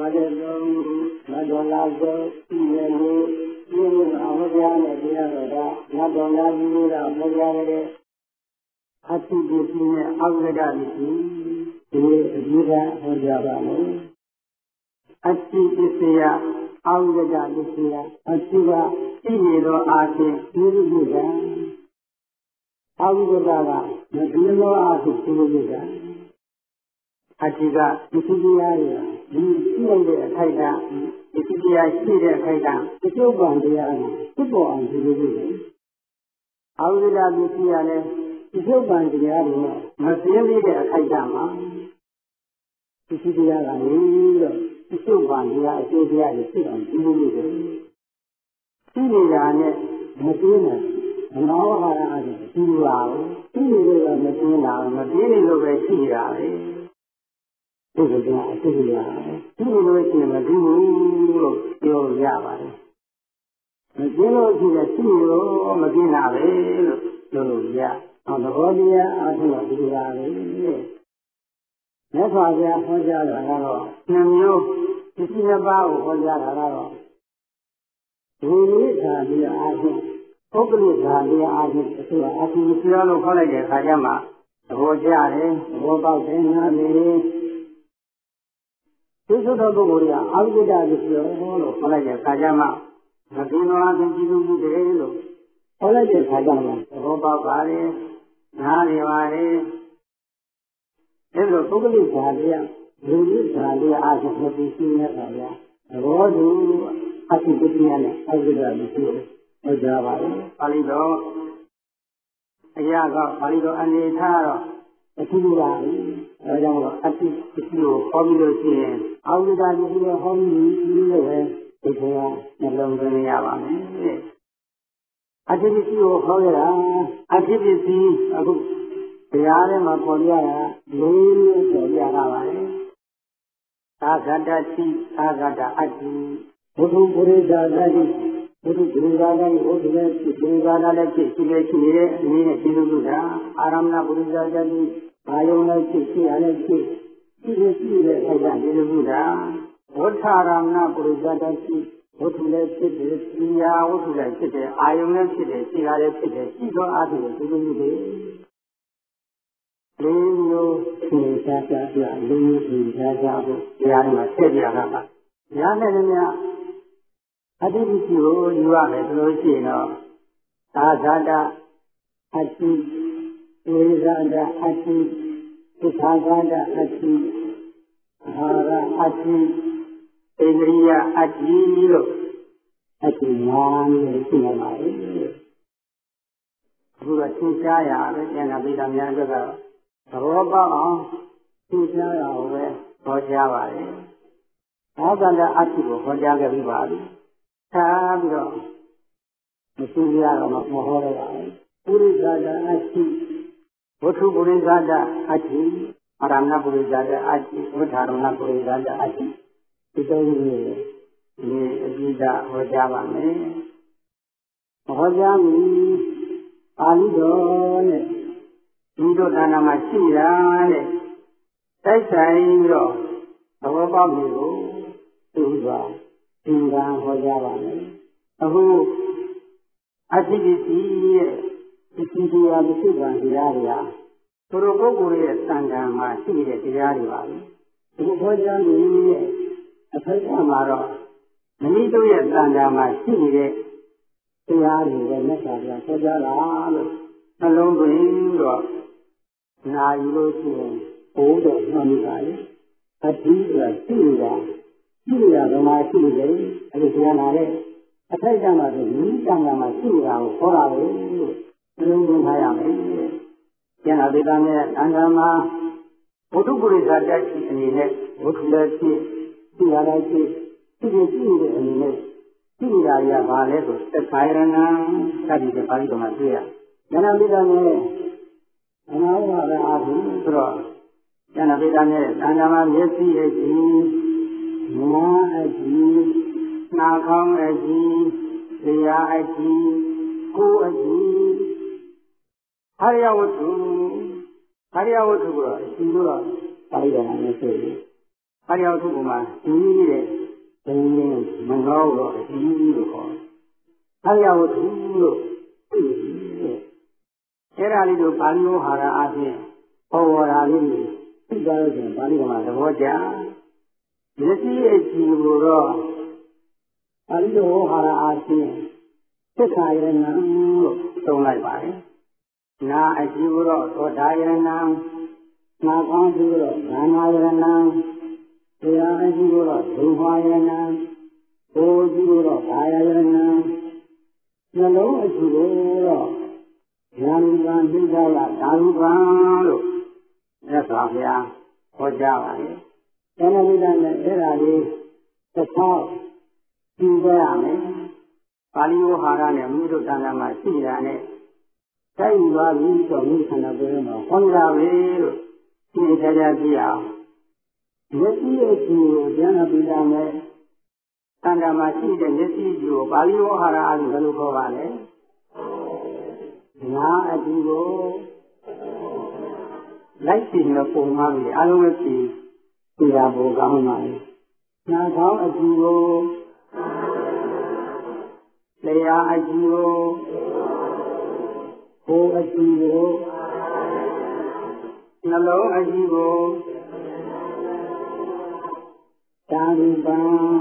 တဲ့သုံးခုနတ်တော်လာသောဤရဲ့ကိုဒီလိုအဟောကြားတဲ့တရားတော်ကနတ်တော်လာပြီးတော့ဟောကြားတဲ့အတိပစ္စည်းနဲ့အောက်ကဒပစ္စည်းဒီအကြီးကဟောကြားပါမယ်အတိပစ္စည်းအောက်ကဒပစ္စည်းအတိကသိနေသောအာဖြင့်ဒီလိုမျိုးကအောက်ကဒကမသိသောအာဖြင့်ဒီလိုမျိုးကအတိကပစ္စည်းတရားတွေဒီရှိလိုက်တဲ့အခိုက်အတန့်ပစ္စည်းတရားရှိတဲ့အခိုက်အတန့်အကျုပ်ပံတရားကဖြစ်ပေါ်အောင်ဒီလိုမျိုးအောက်ကဒပစ္စည်းရလည်းဒီကျုပ်ပံတရားတွေနဲ့မသိသေးတဲ့အခိုက်အတန့်မှာပစ္စည်းတရားကနေတော့ဒီကျုပ်ပံတရားအကျိုးတရားတွေဖြစ်အောင်ဒီလိုမျိုးရှိနေတာနဲ့မသိနဲ့မနောဟာရအတူတူပါဘူးရှိနေလို့မသိတာမသိနေလို့ပဲရှိနေတာပဲဒီလိုကအတူတူရတယ်ရှိနေလို့ရှိရင်မသိဘူးလို့ပြောရပါတယ်မသိလို့ရှိရင်ရှိနေလို့မသိတာပဲလို့ပြောလို့ရအောင်သဘောတရားအထုပ်ဒီလိုပါပဲမြတ်စွာဘုရားဟောကြားတာကတော့နှမျိုးပစ္စည်းနှစ်ပါးကိုဟောကြားတာကတော့ဒီလိုသာပြီးအားဖြင့်ပုဂ္ဂလိကဓာတရားအားဖြင့်သူကအထူးပြောလို့ခေါ်လိုက်တဲ့အခါကျမှသဘောကျတယ်သဘောပေါက်တယ်နားလေဒီစုသောပုဂ္ဂိုလ်တွေကအာဝိဒ္ဓပစ္စည်းလို့ခေါ်လိုက်တဲ့အခါကျမှမသိသောအချင်းကြည့်လို့တယ်လို့ခေါ်လိုက်တဲ့အခါကျမှသဘောပေါက်ပါလေနားလေပါလေအဲလိုပုဂ္ဂလိကဓာတရားလူကြီးဓာတရားအားဖြင့်ပစ္စည်းနဲ့ပါဗျာသဘောတူအထူးပစ္စည်းနဲ့အာဝိဒ္ဓပစ္စည်းဟုတ်ကြပါဘူးပါဠိတော်အရာကပါဠိတော်အနေထားတော့အထူးပါဘူးအဲဒါကြောင့်အထူးပစ္စည်းကိုဟောပြီးလို့ရှိရင်အာဝိဒ္ဓပစ္စည်းကိုဟောပြီးလို့ပဲဒီကနှလုံးသွင်းရပါမယ်အထူးပစ္စည်းကိုဟောရတာအထူးပစ္စည်းအခုတရားထဲမှာပေါ်ပြတာလေးမျိုးပေါ်ပြတာပါလေသာဂတတိသာဂတအတ္တိဘုဒ္ဓပုရိသသတိဘုဒ္ဓဂုဏ်သာလည်းဘုဒ္ဓလည်းဂုဏ်သာလည်းဖြစ်ရှိနေတဲ့အနည်းနဲ့ဒီလိုလုပ်တာအာရမဏပုရိသသတိဘာယုံလည်းဖြစ်ရလည်းဖြစ်ရှိတဲ့အဲ့ဒါဒီလိုလုပ်တာဝဋ္ဌာရမဏပုရိသသတိဝဋ္ဌလည်းဖြစ်တယ်ပညာဝဋ္ဌလည်းဖြစ်တယ်အာယုံလည်းဖြစ်တယ်ရှိတာလည်းဖြစ်တယ်ရှိသောအားဖြင့်ဒီလိုလုပ်တယ်လေးမျိုးသိစားကြပြလေးမျိုးသိစားကြဖို့တရားမှာထည့်ပြတာပါညာနဲ့လည်းအတ္တိပစ္စည်းကိုယူရမယ်ဆိုလို့ရှိရင်တော့သာဇာတအတ္တိဝိဇာတအတ္တိသစ္စာဇာတအတ္တိအာဟာရအတ္တိဣန္ဒြိယအတ္တိလို့အတ္တိ၅မျိုးရှိနေပါလေအခုကသင်ကြားရပဲကျန်တာပိဋကများအတွက်ကတော့သဘောပေါက်အောင်သင်ကြားရအောင်ပဲဟောကြားပါလေသာဇာတအတ္တိကိုဟောကြားခဲ့ပြီးပါပြီထားပြီးတော့မရှိရတော့မဟောတော့ပါဘူးပုရိသတာအတ္တိဝတ္ထုပုရိသတာအတ္တိအာရမဏပုရိသတာအတ္တိဝဋ္ဌာရမဏပုရိသတာအတ္တိဒီသုံးမျိုးဒီအပိဓာဟောကြားပါမယ်ဟောကြားမည်ပါဠိတော်နဲ့ဒီတို့ဌာနမှာရှိတာတဲ့တိုက်ဆိုင်ပြီးတော့သဘောပေါက်ပြီကိုသိသွားသင်္ကန်းဟောကြားပါမယ်အခုအတ္တိပစ္စည်းရဲ့ပစ္စည်းတရားမရှိပါတရားတွေဟာသူတို့ပုဂ္ဂိုလ်ရဲ့သံဃာမှာရှိတဲ့တရားတွေပါပဲဒီဟောကြားနေတဲ့အထိုက်အမှာတော့မိမိတို့ရဲ့သံဃာမှာရှိနေတဲ့တရားတွေပဲမြတ်စွာဘုရားဟောကြားတာလို့နှလုံးသွင်းတော့နာယူလို့ရှိရင်ဘိုးတော်မှတ်မိပါလေအတ္တိကရှိနေတာရှိရဗမာရှိတယ်အဲဒီဆရာနာတဲ့အထိုက်ကမှာဆိုဒီတန်ခါမှာရှိနေတာကိုခေါ်တာပဲလို့ပြောင်းထားရမယ်။ကျန်တာဒီကနေ့တန်ခါမှာဘုဒ္ဓပုရိသတက်ရှိအနေနဲ့ဘုဒ္ဓလည်းဖြစ်ရှိရလည်းဖြစ်ရှိနေတဲ့အနေနဲ့ရှိနေတာရပါလဲဆိုသက္ကာယရဏသတိတဲ့ပါဠိတော်မှာတွေ့ရ။ကျန်တာဒီကနေ့အနာဝါဒအားဖြင့်ဆိုတော့ကျန်တာဒီကနေ့တန်ခါမှာမျက်စိရဲ့ကြည့်နားအကြည့်နှာခေါင်းအကြည့်တရားအကြည့်ကိုယ်အကြည့်ဟာရဝတ္ထုကိုအကြည့်လို့ပါဠိတော်မှာဆိုရင်အားရောက်သူ့မှာဒီတဲ့ဘုံရင်မငေါတော့ဒီလို့ခေါ်အားရောက်သူလို့သိတယ်အဲ့ဒါလေးတို့ပါဠိဝဟာရအပြင်ဟောဝါဒလေးတွေသိကြလို့ရှင်ပါဠိကမှာသဘောကျမျက်စိရဲ့ကြည့်လို့တော့ပါဠိဝဟာရအပြင်သစ္စာယရဏလို့သုံးလိုက်ပါတယ်နာအကြည့်လို့တော့သောတာယရဏနာကောင်းကြည့်လို့နာနာယရဏတရားအကြည့်လို့တော့ဒုမာယရဏဘိုးကြည့်လို့တော့ဘာယရဏနှလုံးအကြည့်လို့တော့ဉာဏ်ဉာဏ်သိကြရဓာရုပံလို့မြတ်စွာဘုရားဟောကြားပါတယ်။ဒါနဲ့ဒီတိုင်းနဲ့အဲ့ဒါလေးတစ်ခေါက်ကြည့်ကြရမယ်။ပါဠိဝဟာရနဲ့မိတို့တဏ္ဍာမှာရှိတာနဲ့တိုက်ယူသွားပြီးတော့မိခန္ဓာကိုယ်မှာဟောကြားပဲလို့ဒီတရားကြည့်အောင်မျက်စိရဲ့ကြည့်ကိုဉာဏ်ပိတာနဲ့တဏ္ဍာမှာရှိတဲ့မျက်စိကြည့်ကိုပါဠိဝဟာရအပြင်ဘယ်လိုခေါ်ပါလဲ။နာအကြည့်ကိုလိုက်ကြည့်လို့ပုံမှန်ပြီအလုံးပဲကြည့်ပြရဖို့ကောင်းပါလေ။နာကောင်းအကြည့်ကိုတရားအကြည့်ကိုကိုယ်အကြည့်ကိုနှလုံးအကြည့်ကိုသာရူပံ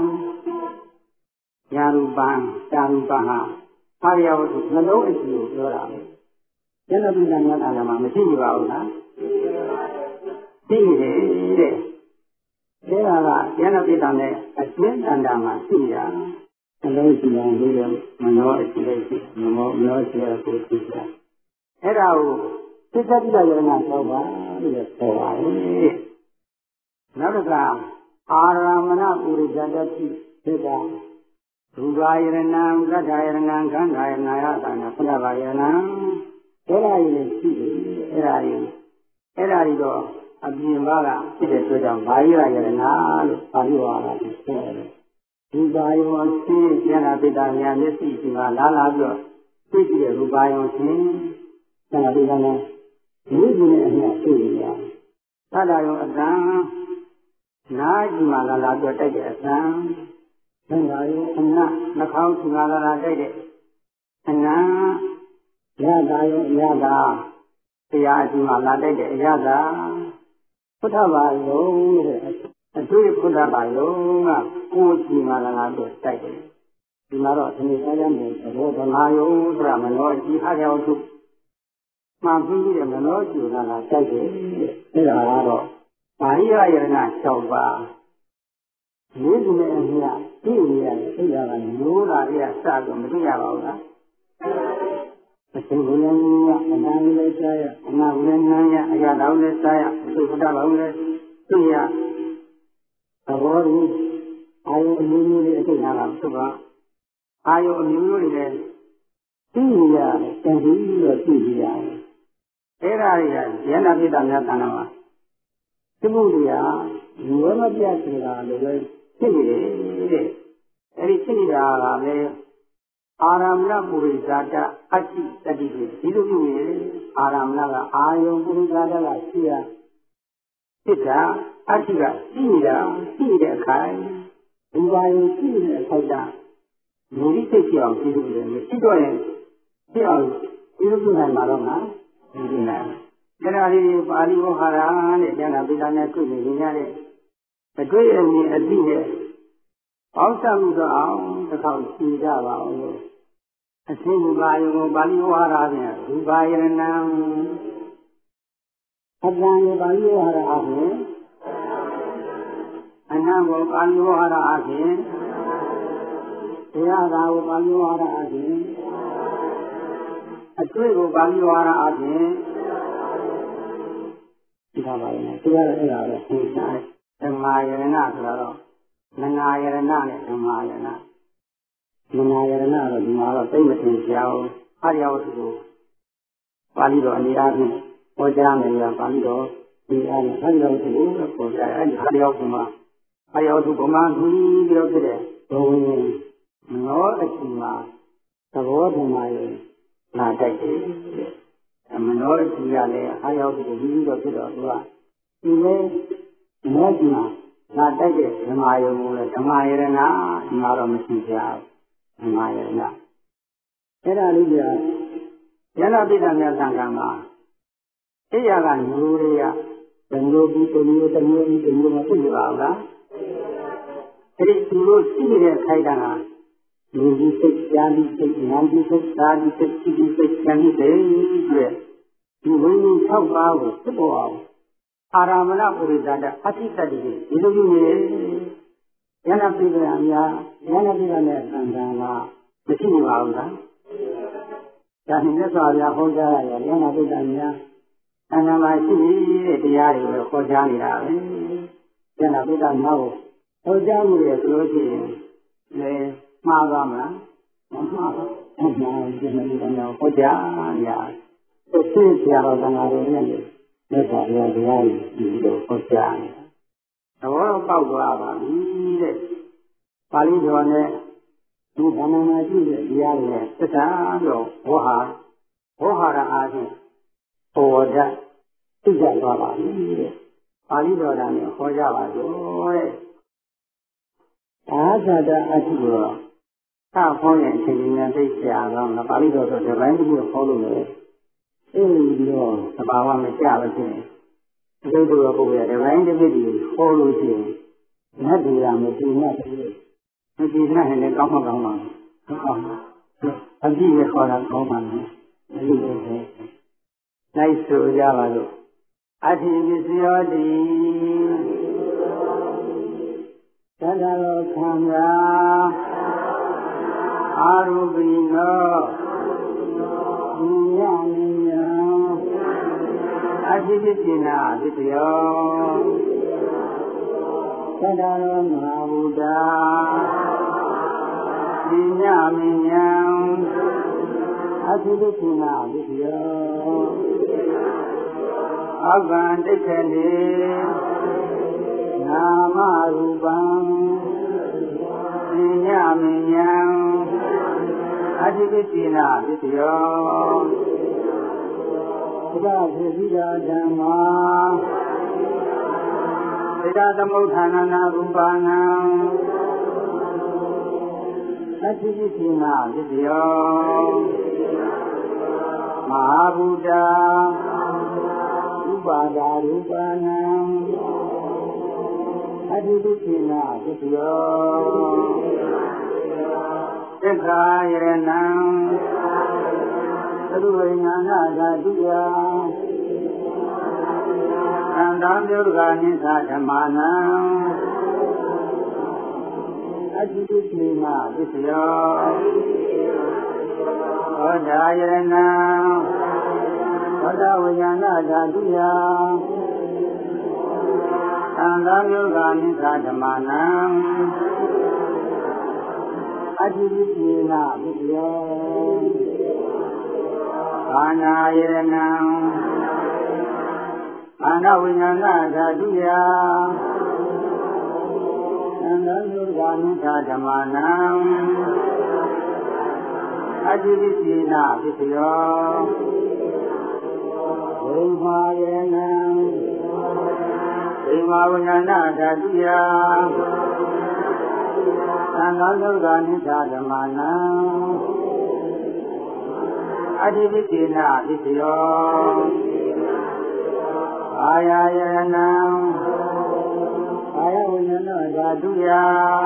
ယာရူပံသာရူပံဟာအာရယဝတ္ထုနှလုံးအကြည့်ကိုပြောတာပဲ။ဉာဏ်ပိဋကဉာဏ်အာရမမရှိပါဘူးလား။ရှိတယ်တဲ့။ဒါကဉာဏ်ပိဋကနဲ့အကျဉ်းတန်တာမှာရှိတာ။နှလုံးကြည့်ရင်ဒီမနောအကြည့်လေးရှိမနောကြည့်ရကိုကြည့်တာ။အဲ့ဒါကိုသစ္စာပိဋကယရဏဆောက်ပါလို့ပြောပါတယ်။နောက်တစ်ခါအာရမဏပုရိသတ္တိဖြစ်တာရူပယရဏံကတ္ထယရဏံခန္ဓာယရဏယသနာဖဏဘာယရဏံအဲ့ဒါကြီးလည်းရှိတယ်အဲ့ဒါကြီးတော့အပြင်ဘာကဖြစ်တဲ့အတွက်ကြောင့်ဘာယရယရဏလို့ပါဠိဝါဒကိုပြောတယ်ရူပယောသိဉာဏပိတဉာဏ်မျက်စိရှိမှလာပြီးတော့သိကြည့်တဲ့ရူပယောသိဉာဏပိတနဲ့ဒီလိုနဲ့အမျှသိနေရသတ္တယောအတံနာကြည့်မှလာပြီးတော့တိုက်တဲ့အတံသံဃာယောအနနှာခေါင်းကြည့်မှလာတိုက်တဲ့အနံရတာယောရတာတရားအကြည့်မှလာတိုက်တဲ့အရတာဘုဒ္ဓဘာယုံတဲ့အတွေ့ဘုဒ္ဓဘာယုံကကိုယ်ကြည့်မှလာပြီးတိုက်တယ်ဒီမှာတော့ဒီနေ့အားရမယ်ဘောဓနာယုံဆိုတာမနောကြည့်အားရောက်သူမှပြီးတဲ့မနောကြည့်လာတိုက်တယ်အဲ့ဒါကတော့ဘာရိယယရဏ6ပါးဒီလိုနဲ့အမြတ်သိနေရတယ်သိတာကမျိုးတာတွေကစတော့မသိရပါဘူးလားအရှင်ဘုရားကြီးကအနာလည်းစားရအနာလည်းနားရအရာတော်လည်းစားရသုခတာတော်လည်းသိရသဘောကြီးအာယုအမျိုးမျိုးတွေအသိနာတာသုခအာယုအမျိုးမျိုးတွေလည်းသိနေရတယ်တန်ပြီးတော့သိနေရတယ်အဲ့ဒါတွေကဉာဏပိဋကများတဏ္ဍာမှာသိမှုတွေကဝေမပြတ်နေတာလည်းပဲဖြစ်နေတယ်တဲ့အဲ့ဒီဖြစ်နေတာကလည်းအာရမဏပုရိသတအတ္တိတတိတွေဒီလိုမျိုးနေအာရမဏကအာယုပုရိသတကရှိရဖြစ်တာအတ္တိကရှိနေတာရှိတဲ့အခိုင်ဒီပါရင်ရှိနေတဲ့အခိုင်တာမူရိစိတ်ဖြစ်အောင်ပြုလုပ်တယ်မရှိတော့ရင်ဖြစ်အောင်ပြုလုပ်နိုင်မှာတော့မဒီနာအဲ့ဒါလေးပါဠိဝဟာရနဲ့ဉာဏပိဋကနဲ့တွေ့နေရတဲ့အတွေ့အမြင်အသိနဲ့ပေါင်းစပ်မှုတော့အောင်တစ်ခေါက်ရှင်းကြပါဦးလို့အသိဉာဏ်ကိုပါဠိဝဟာရဖြင့်ရူပယရဏံအတ္တံကိုပါဠိဝဟာရအပြင်အနံကိုပါဠိဝဟာရအပြင်တရားသာကိုပါဠိဝဟာရအပြင်အတွေ့ကိုပါဠိဝါဒအပြင်ဒီပါပါရင်တရားအဲ့ဒါတော့သိစားဓမ္မယရဏဆိုတော့မနာယရဏနဲ့ဓမ္မယရဏမနာယရဏတော့ဒီမှာတော့သိမသိကြအောင်အာရယဝတ္ထုကိုပါဠိတော်အနေအားဖြင့်ဟောကြားမယ်ကပါဠိတော်ဒီအားဖြင့်အာရယဝတ္ထုကိုဟောကြားအဲ့ဒီအာရယဝတ္ထုမှာအာရယဝတ္ထုဗမာသူပြီးတော့ဖြစ်တဲ့ဘုံဝင်နောအချိန်မှာသဘောဓမ္မရဲ့နာတိုက်တယ်မနောရကြီးကလည်းအားရောက်ပြီးပြီးတော့ဖြစ်တော့သူကဒီလေမောကြီးမှာငါတိုက်တဲ့ဓမ္မယုံကိုလည်းဓမ္မယရဏဒီမှာတော့မရှိကြဘူးဓမ္မယရဏအဲ့ဒါလေးကယန္တပိဋကမြတ်သံဃာမှာအိယာကမျိုးတွေကဓမ္မလို့ပြီးတမျိုးတမျိုးပြီးတမျိုးမသိပါဘူးလားအဲ့ဒီသူတို့ရှိနေတဲ့ခိုက်တာကလူကြီးစိတ်ကြားပြီးစိတ်ဉာဏ်ပြီးစိတ်သာပြီးစိတ်ကြည့်ပြီးစိတ်ဉာဏ်ပြီးစိတ်ရဲ့ဒီဝိညာဉ်၆ပါးကိုဖြစ်ပေါ်အောင်အာရမဏပုရိသတအသိတတ်တွေဒီလိုမျိုးနေယန္တပိဋကများယန္တပိဋကနဲ့သံဃာကမရှိပါဘူးလားဒါနဲ့သက်စွာဘုရားဟောကြားရယန္တပိဋကများသံဃာမှာရှိတဲ့တရားတွေကိုဟောကြားနေတာပဲယန္တပိဋကများကိုဟောကြားမှုရဲ့ဆိုလို့ရှိရင်လေမှားသွားမလားမမှားဘူးအမှန်ဒီနေ့ကတော့ဟောကြားရသူသိကြတော့သံဃာတွေနဲ့သက်စွာဘုရားတရားကြီးဒီလိုဟောကြားနေတာသဘောပေါက်သွားပါပြီတဲ့ပါဠိတော်နဲ့ဒီဗန္နနာရှိတဲ့တရားတွေနဲ့သက်သာတော့ဘောဟာရအားဖြင့်ပေါ်တတ်သိကြသွားပါပြီတဲ့ပါဠိတော်နဲ့ဟောကြပါတော့တဲ့အာသတအထုတော်သာဟောရင်အချိန်ကြီးနဲ့သိကြတော့ငါပါဠိတော်ဆိုဒီပိုင်းတစ်ခုဟောလို့လေဒီတော့သဘာဝမကျလို့ရှိရင်ဒီလိုပုဂ္ဂိုလ်ရဒီပိုင်းတစ်ခုကြီးဟောလို့ရှိရင်နတ်တွေကမကြည့်နဲ့မကြည့်နဲ့လည်းကောင်းမှကောင်းပါအကြည့်ရခေါ်တာကောင်းပါမယ်ဒီလိုပဲလိုက်ဆိုကြပါလို့အထိပစ္စယောတိသတ္တလောခန္ဓာအာရုပိနောဉာဏ်ဉာဏ်အထိပစ္စနာပစ္စယောသတ္တလောမဟာဗုဒ္ဓဉာဏ်ဉာဏ်အထိပစ္စနာပစ္စယောအကံတိက္ခဏေနာမရူပံဉာဏ်ဉာဏ်အထိပစ္စနာပစ္စယောသဒ္ဓသေတိဓမ္မာသေတသမုဋ္ဌာနနာရူပနာအထိပစ္စနာပစ္စယောမဟာဗုဒ္ဓဥပါဒာရူပနာအထိပစ္စနာပစ္စယောသက္ခာယရဏံသတုဝိညာဏဓာတုယသံဃာမျိုးကနိသဓမ္မာနံအတိတိသေနပစ္စယောဟောဒာယရဏံဟောဒဝိညာဏဓာတုယသံဃာမျိုးကနိသဓမ္မာနံအတိတိသေနပစ္စယောဘာနာယရဏံအာနဝိညာဏဓာတုယသံဃာမျိုးကနိသဓမ္မာနံအတိတိသေနပစ္စယောဝိမာယရဏံဝိမာဝိညာဏဓာတုယသံဃာမျိုးကနိသဓမ္မာနံအတိပိသေနပစ္စယောအာယယရဏံအာယဝိညာဏဓာတုယ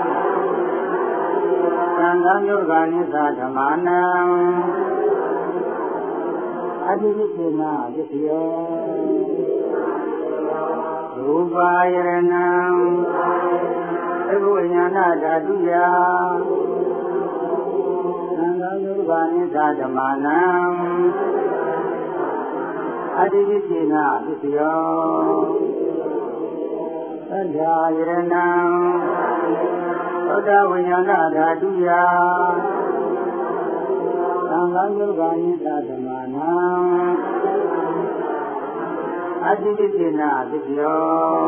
သံဃာမျိုးကနိသဓမ္မာနံအတိပိသေနပစ္စယောရူပယရဏံသဝိညာဏဓာတုယသံဃာမျိုးကနိသဓမ္မာနံအတိပိသေနပစ္စယောသဒ္ဓာယရဏံသောတဝိညာဏဓာတုယသံဃာမျိုးကနိသဓမ္မာနံအတိပိသေနပစ္စယော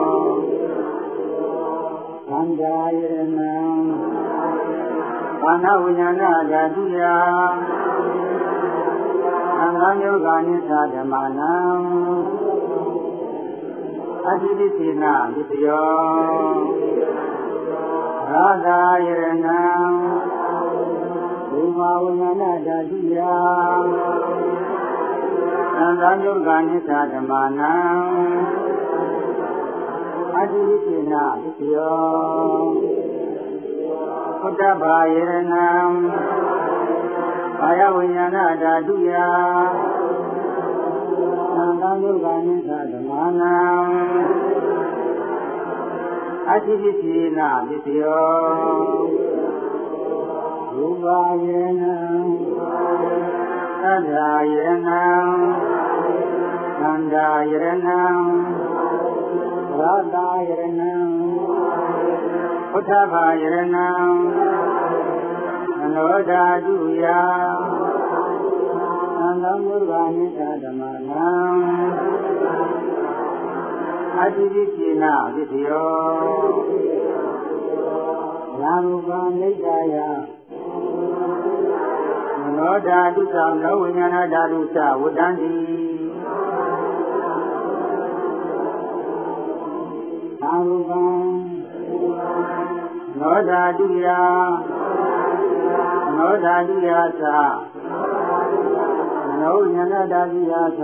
သန္တာယရဏံဘာနာဝိညာဏဓာတုယသံဃာမျိုးကနိသဓမ္မာနံအအတ္တိသေနာဝိတယောရာဂာယရဏံဘုမာဝိညာဏဓာတုယသံဃာယုဂာနိသဓမ္မနံအတ္တိသေနာဝိတယောဘုဒ္ဓဘာယရဏံဘာယဝိညာဏဓာတုယသံဃာယုဂာနိသဓမ္မနံအတ္တိသေနာဝိတယောရူပယရဏံသတ္တယရဏံသန္တာယရဏံရာဂာယရဏံဘုဒ္ဓဘာယရဏံမနောဓာတုယသံဃာယုဂာနိသဓမ္မနံအတ္တိသေနာဝိတယောနာမပံနိဒာယမနောဓာတုသနောဝိညာဏဓာတုသဝတ္တန္တိနာမပံနောဓာတုယနောဓာတုယသနောဝိညာဏဓာတုယသ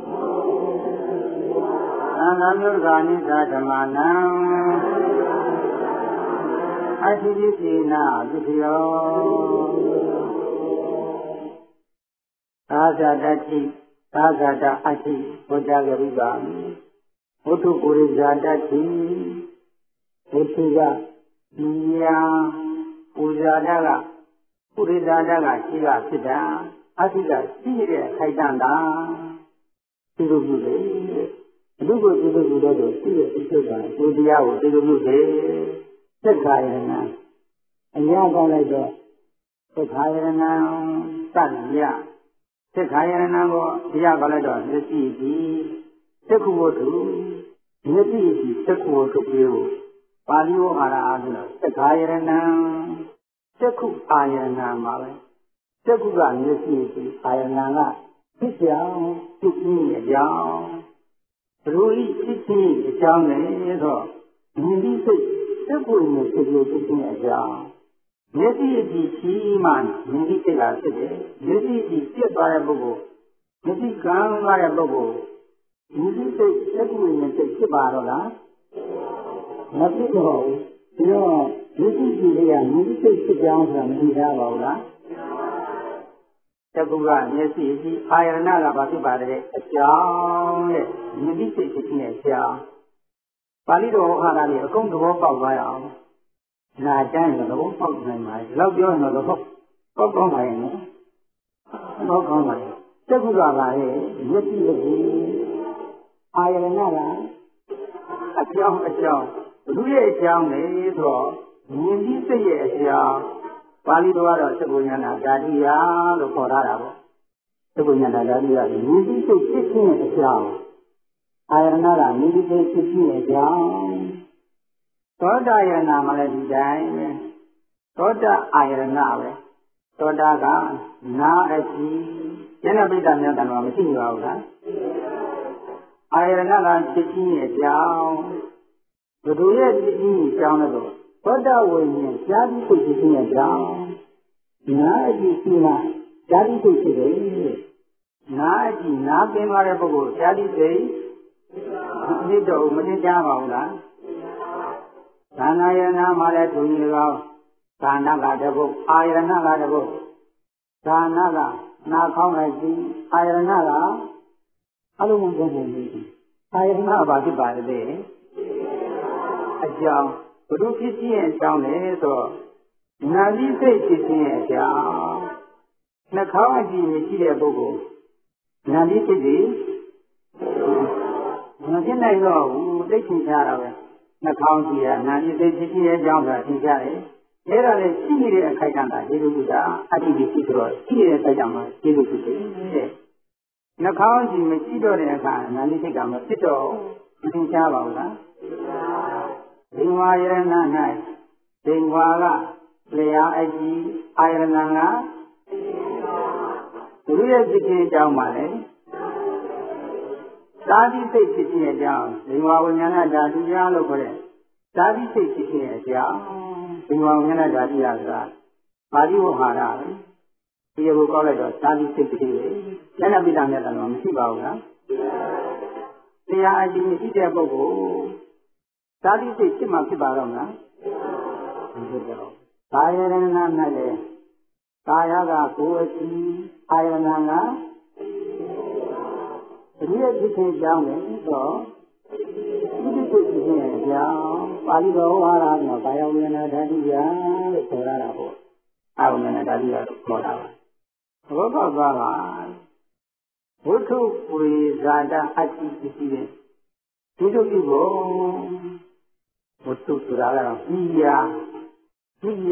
သံဃာယုဂာနိသဓမ္မနံအတ္တိသေနာဝိတယောသာဇာတတိသာဇာတအတ္တိဘုဒ္ဓဂရိပါဝတ္ထုပုရိဇာတတိဝတ္ထုကဒီယာပူဇာတကပုရိဇာတကရှိကဖြစ်တာအတ္တိကရှိတဲ့ခိုက်တန်တာဒီလိုမျိုးလေဘုကိုဒီလိုမျိုးတော့ရှိတဲ့စိတ်ကဒီတရားကိုဒီလိုမျိုးလေသက္ခာယရဏအညာကောင်းလိုက်တော့သက္ခာယရဏသတ္တယသက္ခာယရဏကိုတရားကောင်းလိုက်တော့မျက်စိဒီသက္ခုဝတ္ထုမျက်စိဒီသက္ခုဝတ္ထုပြေကိုပါဠိဝါဒအားဖြင့်သက္ခာယရဏသက္ခုအာယရဏမှာပဲသက္ခုကမျက်စိဒီအာယရဏကဖြစ်ကြောင်းသူ့ကြီးရဲ့အကြောင်းဘလူဤဖြစ်ခြင်းအကြောင်းနဲ့တော့မြင်ပြီးစိတ်သက္ခုနဲ့စိတ်ကိုဖြစ်ခြင်းအကြောင်းမျက်စိအကြည့်ရှိမှမြင်ပြီးစိတ်ကဖြစ်တယ်မျက်စိအကြည့်ပြတ်သွားတဲ့ပုဂ္ဂိုလ်မျက်စိကန်းသွားတဲ့ပုဂ္ဂိုလ်မြင်ပြီးစိတ်သက္ခုနဲ့စိတ်ဖြစ်ပါတော့လားမဖြစ်တော့ဘူးဒီတော့မျက်စိကြည့်ရမြင်ပြီးစိတ်ဖြစ်ကြောင်းဆိုတာမသိကြပါဘူးလားသက္ခုကမျက်စိကြည့်အာယရဏကဘာဖြစ်ပါတဲ့အကြောင်းတဲ့မြင်ပြီးစိတ်ဖြစ်ခြင်းအကြောင်းပါဠိတော်ဟောတာလေအကုန်သဘောပေါက်သွားရအောင်နာကျမ်းရင်သဘောပေါက်နိုင်ပါလေဒီလောက်ပြောရင်တော့သဘောပေါက်ကောင်းပါရဲ့နော်ပေါက်ကောင်းပါရဲ့သက္ခုကပါလေမျက်စိကြည့်အာယရဏကအကြောင်းဘုရဲ့အကြောင်းလေဆိုတော့မြင်ပြီးစိတ်ရဲ့အကြောင်းပါဠိတော်ကတော့သက္ကုဉာဏဓာတိယလို့ခေါ်ထားတာပေါ့သက္ကုဉာဏဓာတိယမြင်ပြီးစိတ်ဖြစ်ခြင်းရဲ့အကြောင်းအာယရဏကမြင်ပြီးစိတ်ဖြစ်ခြင်းရဲ့အကြောင်းသောတာယရဏမှာလည်းဒီတိုင်းပဲသောတာအာယရဏပဲသောတာကနာအကြည့်ဉာဏ်ပိဋကများတန်တော်မရှိပါဘူးလားအာယရဏကဖြစ်ခြင်းရဲ့အကြောင်းဘုသူရဲ့ဖြစ်ခြင်းရဲ့အကြောင်းလို့သောတာဝိညာဉ်ဇာတိစိတ်ဖြစ်ခြင်းရဲ့အကြောင်းနာအကြည့်ရှိမှဇာတိစိတ်ဖြစ်တယ်နာအကြည့်နာပင်သွားတဲ့ပုဂ္ဂိုလ်ဇာတိစိတ်ဒီတော့မသိကြပါဘူးလားဒါနယနာမှာလည်းသူကြီးကောင်းဒါနကတပုတ်အာယရဏကတပုတ်ဒါနကနာခေါင်းလိုက်ပြီးအာယရဏကအလုံးစုံနေပြီအာယရဏကဘာဖြစ်ပါလဲအကြောင်းဘုဒ္ဓဖြစ်ခြင်းရဲ့အကြောင်းလေဆိုတော့နာတိစိတ်ဖြစ်ခြင်းရဲ့အကြောင်းနှာခေါင်းအကြည့်မရှိတဲ့ပုဂ္ဂိုလ်နာတိစိတ်ကြီးမဖြစ်နိုင်တော့ဘူးသိချင်ကြတာပဲနှာခေါင်းကြည့်ရနာတိစိတ်ဖြစ်ခြင်းရဲ့အကြောင်းဆိုတာသိကြတယ်အဲ့ဒါလည်းရှိနေတဲ့အခိုက်အတန့်ကဒီလိုမျိုးကအတ္တိရှိဆိုတော့ရှိနေတဲ့အခိုက်အတန့်မှာဒီလိုဖြစ်တယ်တဲ့နှာခေါင်းကြည့်မရှိတော့တဲ့အခါနာတိစိတ်ကမဖြစ်တော့မသိကြပါဘူးလားဒီဝါယရဏ၌ဒီဝါကလျာအကြည့်အာယရဏကသူရဲ့ဖြစ်ခြင်းအကြောင်းပါလေသာတိစိတ်ဖြစ်ခြင်းအကြောင်းဇေဝဝိညာဏဓာတုများလို့ခေါ်တဲ့သာတိစိတ်ဖြစ်ခြင်းအကြောင်းဇေဝဝိညာဏဓာတုရဆိုတာပါဠိဝဟာရပဲဒီလိုကောက်လိုက်တော့သာတိစိတ်ဖြစ်တယ်ဉာဏပိဋကမြတ်တော်မရှိပါဘူးလားတရားအကျဉ်းရှိတဲ့ပုဂ္ဂိုလ်သာတိစိတ်ဖြစ်မှဖြစ်ပါတော့မလားမဖြစ်တော့ကာယရဏ၌လည်းကာယကကိုယ်အစီအာယနာကဒီရဲ့ဖြစ်ခြင်းကြောင့်လည်းတော့ဒီဖြစ်ခြင်းအကြောင်းပါဠိတော်ဝါရမှာကာယဝိညာဏဓာတုယလို့ခေါ်ရတာပေါ့အာဝိညာဏဓာတုယလို့ခေါ်တာပါဘောပေါက်သွားပါဝိထုပုရိဇာတအတ္တိပစ္စည်းတဲ့ဒီလိုပြုဖို့ဝိထုဆိုတာကတော့ဤယာယတိ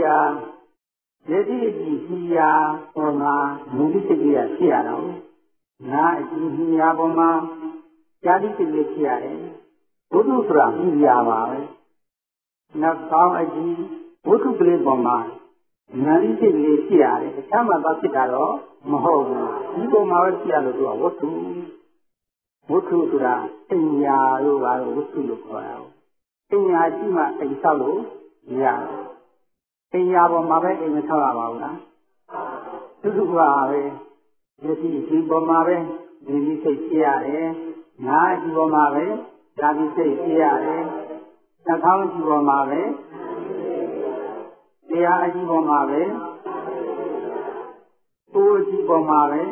အကြီးယာပေါ်မှာမူတိစိတ်ကြီးဖြစ်ရတော့နာအကြီးယာပေါ်မှာဇာတိစိတ်ကြီးဖြစ်ရတယ်ဝိထုဆိုတာဤယာပါပဲနှာခေါင်းအကြီးဝိထုကလေးပေါ်မှာနာတိစိတ်ကြီးဖြစ်ရတယ်အခြားမှာတော့ဖြစ်တာတော့မဟုတ်ဘူးဒီပုံမှာပဲဖြစ်ရလို့သူကဝတ္ထုဆိုတာအညာလို့ပါလို့ဝတ္ထုလို့ခေါ်တာ။အညာရှိမှအိမ်ဆောက်လို့ရတယ်။အညာပေါ်မှာပဲအိမ်မဆောက်ရပါဘူးလား။သူကပဲဒီပေါ်မှာပဲဒီစိတ်ရှိရတယ်။နာဒီပေါ်မှာပဲဓာတိစိတ်ရှိရတယ်။နှာခေါင်းဒီပေါ်မှာပဲတရားအကြီးပေါ်မှာပဲကိုယ်ကြီးပေါ်မှာပဲ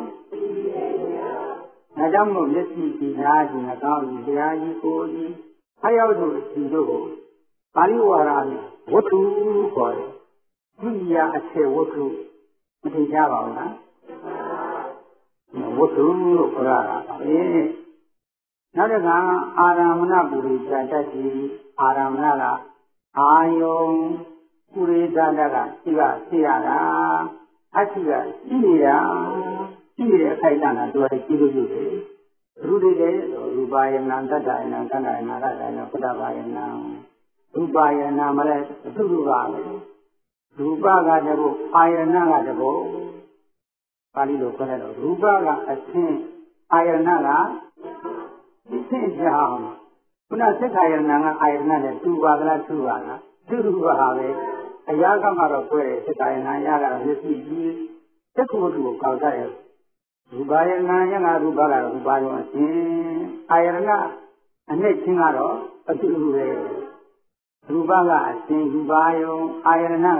ဒါကြောင့်မို့လက်ရှိဒီသားကြီးနှာခေါင်းကြီးတရားကြီးကိုယ်ကြီးအရောက်တို့ဒီတို့ကိုပါဠိဝါဒနဲ့ဝတ္ထုခေါ်တယ်။ဒီရာအထေဝတ္ထုမသိကြပါဘူးလား။ဝတ္ထုလို့ခေါ်ရတာပဲ။နောက်တစ်ခါအာရမဏပုရိသတ္တိအာရမဏကအာယုံပုရိသတ္တကရှိရတာအတ္တိကရှိနေတာရှိနေတဲ့အခိုက်အတန့်ကသူကကြည့်လို့ရတယ်။ရူတွေလည်းရူပါယနာတတ္တယနာတဏ္ဍယနာရတ္တယနာပတ္တဘာယနာရူပါယနာမလဲသူ့ပါပဲရူပကတဘောအာယနာကတဘောပါဠိလိုခေါ်တယ်တော့ရူပကအသင်းအာယနာကအသင်းကြောင့်ခုနသက္ကာယနာကအာယနာနဲ့တူပါကလားတူပါလားတူပါပဲအရာကမှတော့ပွဲသက္ကာယနာရတာမျက်စိကြီးသက္ကုဝတ္ထုကိုကောက်တတ်ရရူပါယနာယငါရူပကတော့ရူပါယောအရှင်အာယနာအနှစ်ချင်းကတော့အတူတူပဲရူပကအရှင်ရူပါယောအာယနာ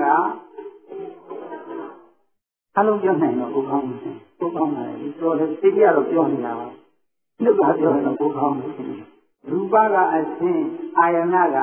ကအလုံးပြောနိုင်တော့ကိုကောင်းတယ်ကိုကောင်းတယ်ပြောတယ်သိကြတော့ပြောနေတာပါနှုတ်ကပြောရင်တော့ကိုကောင်းတယ်ရူပကအရှင်အာယနာက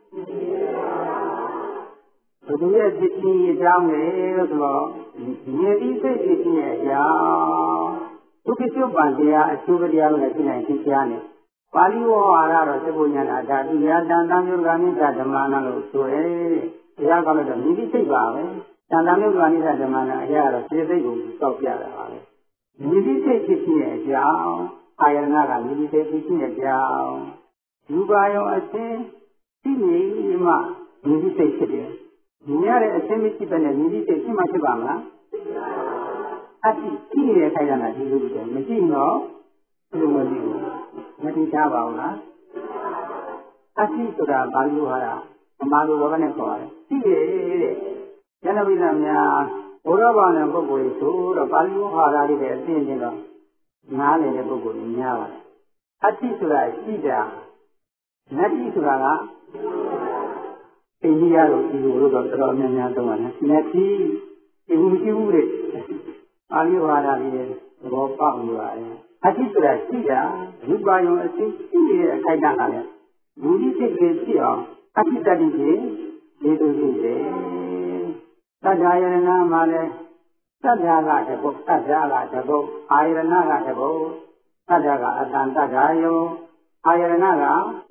ဘုရားရဲ့ဖြစ်ခြင်းအကြောင်းလေလို့ဆိုတော့ဉာဏ်ဤစိတ်ဖြစ်ခြင်းရဲ့အကြောင်းဒုက္ခစုပန်တရားအကျိုးတရားလို့လည်းသိနိုင်သိချာနေပါဠိဝါရတော့သဘောညာတာဓာတုယတန်တံယုဂာနိသဓမ္မနာလို့ဆိုရဲတရားကောက်လို့တော့မိတိစိတ်ပါပဲတန်တံယုဂာနိသဓမ္မနာအရာတော့စိတ်စိတ်ကိုစောက်ပြတာပါပဲမိတိစိတ်ဖြစ်ခြင်းရဲ့အကြောင်းအာယနာကမိတိစိတ်ဖြစ်ခြင်းရဲ့အကြောင်းယူပါယောအချင်းသိနေမှမိတိစိတ်ဖြစ်တယ်မြင်ရတဲ့အချင်းမရှိတဲ့နဲ့မိတိစိတ်ဖြစ်မှဖြစ်ပါမလားအတိရှိနေတဲ့ခိုင်ရတာဒီလိုပဲမရှိတော့ဘယ်လိုမသိဘူးမသိချပါဘူးလားအတိဆိုတာဘာလို့ဟာလားအမှားလိုဘာနဲ့ခေါ်ရလဲရှိတယ်တဲ့ဉာဏ်ဝိဇ္ဇာများဘုရားဘာနဲ့ပုဂ္ဂိုလ်ဆိုတော့ပါဠိဝဟာရလေးတဲ့အသိဉာဏ်တော့နားလည်တဲ့ပုဂ္ဂိုလ်ကြီးများပါတယ်အတိဆိုတာရှိတာနတ္တိဆိုတာကအိန္ဒိယလိုဒီလိုတော့တော်တော်များများသုံးပါတယ်နတ္တိဒီလိုရှိဘူးတဲ့ပါဠိဝါဒလေးသဘောပေါက်နေပါတယ်အတိဆိုတာရှိတာရူပယုံအသိရှိနေတဲ့အခိုက်အတန့်ကလည်းမူကြီးစိတ်ကလေးဖြစ်အောင်အတိတ္တိကြီးဒီလိုရှိတယ်သတ္တယရဏမှာလည်းသတ္တကတပုတ်သတ္တကတပုတ်အာယရဏကတပုတ်သတ္တကအတန်သတ္တယုံအာယရဏက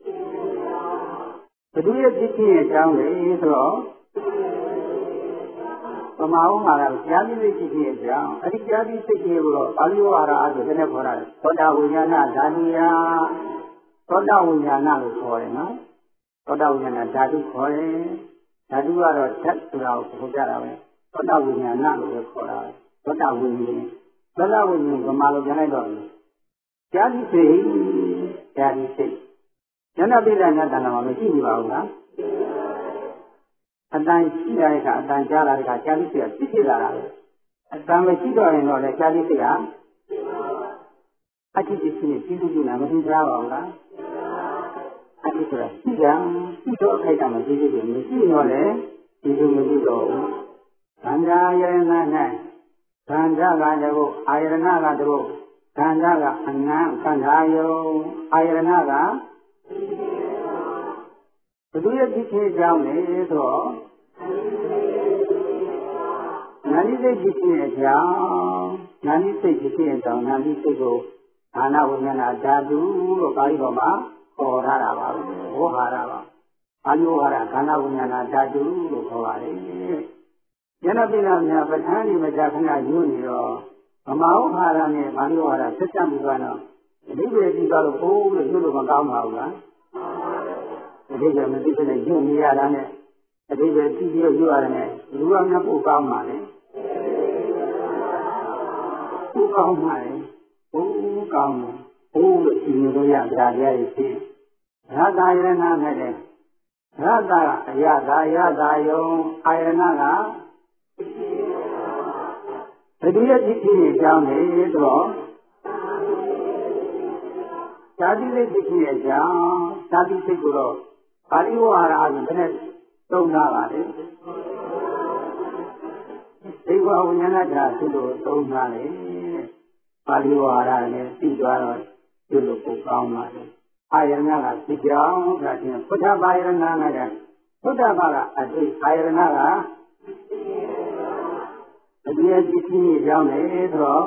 ဘုသူရဲ့ဖြစ်ခြင်းရဲ့အကြောင်းလေဆိုတော့ပမာဝမှာတော့ကြာတိစိတ်ဖြစ်ခြင်းအကြောင်းအဒီကြာတိစိတ်ကြီးကိုတော့ပါဠိဝါဒအားဖြင့်ဒီနေ့ခေါ်တာသောတာဝိညာဏဓာတုယသောတာဝိညာဏလို့ခေါ်တယ်နော်သောတာဝိညာဏဓာတုခေါ်တယ်ဓာတုကတော့ဓာတ်ဆိုတာကိုခေါ်ကြတာပဲသောတာဝိညာဏလို့ခေါ်တာသောတာဝိညာဉ်သောတာဝိညာဉ်ကမာလို့ပြန်လိုက်တော့ကြာတိစိတ်ကြာတိစိတ်ဉာဏပိဋကနာတဏ္ဍာမှာမရှိနေပါဘူးလားအတန်ရှိတဲ့အခါအတန်ကြားလာတဲ့အခါကြာတိစိတ်ကဖြစ်လာတာပဲအတန်မရှိတော့ရင်တော့လေကြာတိစိတ်ကအတ္တိပစ္စည်းနဲ့ပြည့်စုံနေတာမသိကြပါဘူးလားအတ္တိဆိုတာရှိတာရှိတော့အခိုက်အတန့်မရှိသေးဘူးမရှိတော့လေဒီလိုမရှိတော့ဘူးခန္ဓာယရဏ၌ခန္ဓာကတကုအာယရဏကတကုခန္ဓာကအနံခန္ဓာယုံအာယရဏကဘုသူရဲ့ဖြစ်ခြင်းကြောင့်လေဆိုတော့နာတိစိတ်ဖြစ်ခြင်းအကြောင်းနာတိစိတ်ဖြစ်ခြင်းအကြောင်းနာတိစိတ်ကိုဌာနဝိညာဏဓာတုလို့ပါဠိတော်မှာခေါ်ထားတာပါပဲဝေါဟာရပါဘာလို့ဝေါဟာရဌာနဝိညာဏဓာတုလို့ခေါ်ပါတယ်ဉာဏပိဋကများပဋ္ဌာန်းဒီမကြခဏညွှန်နေတော့ဗမာဝေါဟာရနဲ့ဘာလို့ဝေါဟာရဆက်စပ်မှုကတော့အဓိပ္ပာယ်ပြီးတော့ဘိုးလို့ညွှန်လို့မကောင်းပါဘူးလားအဓိပ္ပာယ်မသိတဲ့ညွှန်နေရတာနဲ့အဓိပ္ပာယ်ကြည့်ပြီးတော့ညွှန်ရတယ်နဲ့လူကများပို့ကောင်းပါလေပို့ကောင်းပါလေဘိုးကောင်းတယ်ဘိုးလို့ရှင်းလို့ရတာတရားတွေဖြစ်ရတာယရဏနဲ့တဲ့ရတာအယတာယတာယုံအာယရဏကဘယ်သူရဲ့ဖြစ်ဖြစ်အကြောင်းလဲဆိုတော့ဇာတိစိတ်ဖြစ်ဖြစ်အကြောင်းဇာတိစိတ်ကိုတော့ပါဠိဝါဒအပြင်ဘယ်နဲ့သုံးတာပါလဲဒိဝဝိညာဏဓာတ်ဖြစ်လို့သုံးတာလေပါဠိဝါဒနဲ့ပြီးသွားတော့ဒီလိုပို့ကောင်းပါလေအာယရဏကဖြစ်ကြောင်းဒါချင်းพุทธဘာယရဏနဲ့พุทธဘာကအတိအာယရဏကအဒီအဖြစ်ကြီးအကြောင်းလေဆိုတော့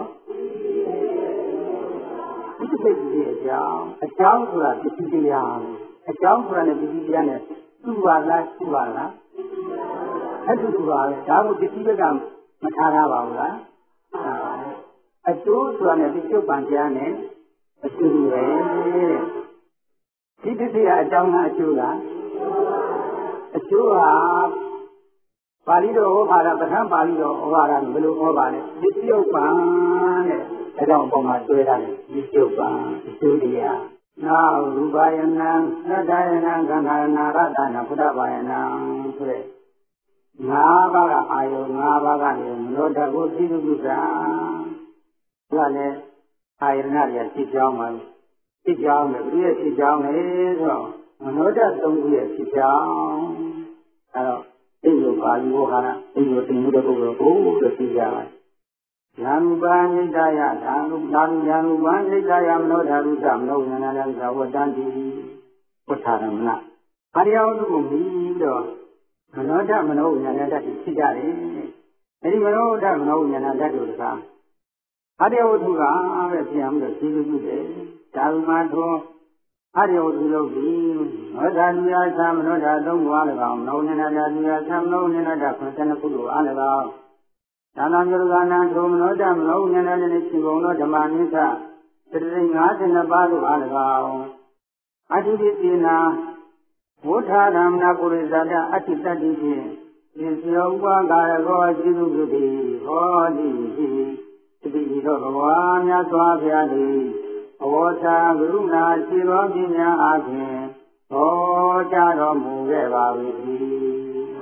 ဒီစိတ်ကြီးအကြောင်းဆိုတာပစ္စည်းတရားအကြောင်းဆိုတာနဲ့ပစ္စည်းတရားနဲ့သူ့ပါလားသူ့ပါလားအဲ့ဒီသူပါပဲဒါကိုပစ္စည်းကမထားရပါဘူးလားအကျိုးဆိုတာနဲ့ဒီကျုပ်ပံတရားနဲ့အကျိုးပဲဒီပစ္စည်းကအကြောင်းလားအကျိုးလားအကျိုးဟာပါဠိတော်ဟောပါတာပဋ္ဌာန်းပါဠိတော်ဟောပါတာဘယ်လိုဟောပါလဲဒီကျုပ်ပံတဲ့ဒါကြောင့်ပုံမှာတွေ့တာဒီကျုပ်ပံအကျိုးတရားနောက်ရူပယနံသတ္တယနံခန္ဓာနာရတနာဘုဒ္ဓဘာယနံဆိုတဲ့၅ပါးကအာယု၅ပါးကနေမနောဓာတ်ကိုသိစုပြုတာဒါနဲ့အာယရဏတွေဖြစ်ကြောင်းပါဖြစ်ကြောင်းနဲ့ပြည့်ဖြစ်ကြောင်းလေဆိုတော့မနောဓာတ်၃ခုရဲ့ဖြစ်ကြောင်းအဲတော့ဒီလိုပါဠိဝဟာရဒီလိုသင်မှုတဲ့ပုဂ္ဂိုလ်ကိုသိကြပါဉာဏ်ပါဏိတယဓာနုဉာဏ်ပါဏိတယမနောဓာရုသမနောဉာဏလံဝတ္တန္တိဝဋ္ဌာရမလားအရိယဝတ္ထုကိုပြီးတော့မနောဓာမနောဉာဏဓာတ်ဖြစ်ကြတယ်အဲဒီမနောဓာမနောဉာဏဓာတ်တို့ကအရိယဝတ္ထုကပဲပြန်ပြီးတော့သိလို့ပြုတယ်ဒါမှမဟုတ်အရိယဝတ္ထုလို့ပြီးမောဓာလူယာသမနောဓာသုံးပါး၎င်းမနောဉာဏဓာလူယာသမနောဉာဏဓာတ်9ခုလိုအား၎င်းဒါနမျိုးကနာထုံမနောဓာမနောဉာဏနဲ့ရှိကုန်သောဓမ္မနိစ္စတတိ52ပါးလိုအား၎င်းအတ္တိပိနာဝဋ္ဌာရမဏပုရိသတအတ္တိတ္တိဖြင့်ဒီစေဥပကာရကောရှိသူပြုသည်ဟောတိတိတိသောဘဝမြတ်စွာဘုရားသည်အဝေါ်သာကရုဏာရှိသောပညာအားဖြင့်ဟောကြားတော်မူခဲ့ပါ၏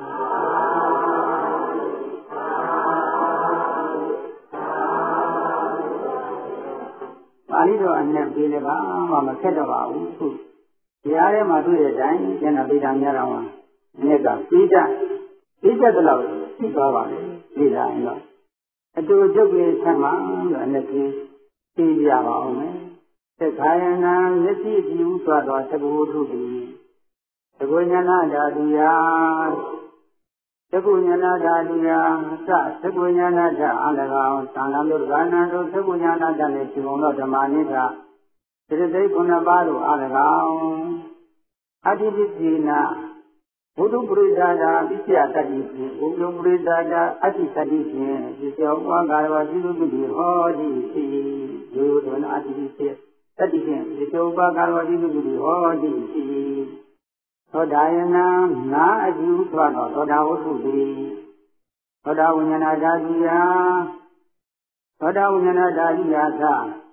ပါဠိတော်အနဲ့ပြေလည်းပါမှမခက်တော့ပါဘူးခုတရားထဲမှာတွေ့တဲ့အတိုင်းကျန်တဲ့ဗိဓာများတော်မှာမြက်ကပြီးတတ်တဲ့လောက်သိသွားပါလေဒီလားရင်တော့အတူကျုပ်ကြီးဆက်မှာလို့အနဲ့ကြီးသိကြပါအောင်မယ်သက်ခာယနာမျက်စိကြည့်ဥစွာသောသဘောထုသည်သဘောဉာဏဓာတုယသကုဉာဏဓာတုယသကုဉာဏဓာအ၎င်းသံဃာတို့ကဏ္ဍတို့သကုဉာဏဓာနှင့်ရှင်ကုန်သောဓမ္မနိဒာသရတိ9ပါးတို့အ၎င်းအတ္တိပိစိနာဘုဒ္ဓပရိသတာပိစ္ဆယတတ္တိဖြင့်ဘုဒ္ဓပရိသတာအတ္တိတတ္တိဖြင့်ဒီကြောင့်ဝါကာရဝပြုလုပ်ပြီးဟောတိရှိယောဒနာအတ္တိဖြင့်တတ္တိဖြင့်ဒီကြောင့်ဝါကာရဝပြုလုပ်ပြီးဟောတိရှိသောတာယနာနာအကျူသောသောတာဝတ္ထုသည်သောတာဝိညာဏဓာတုယသောတာဝိညာဏဓာတုယသ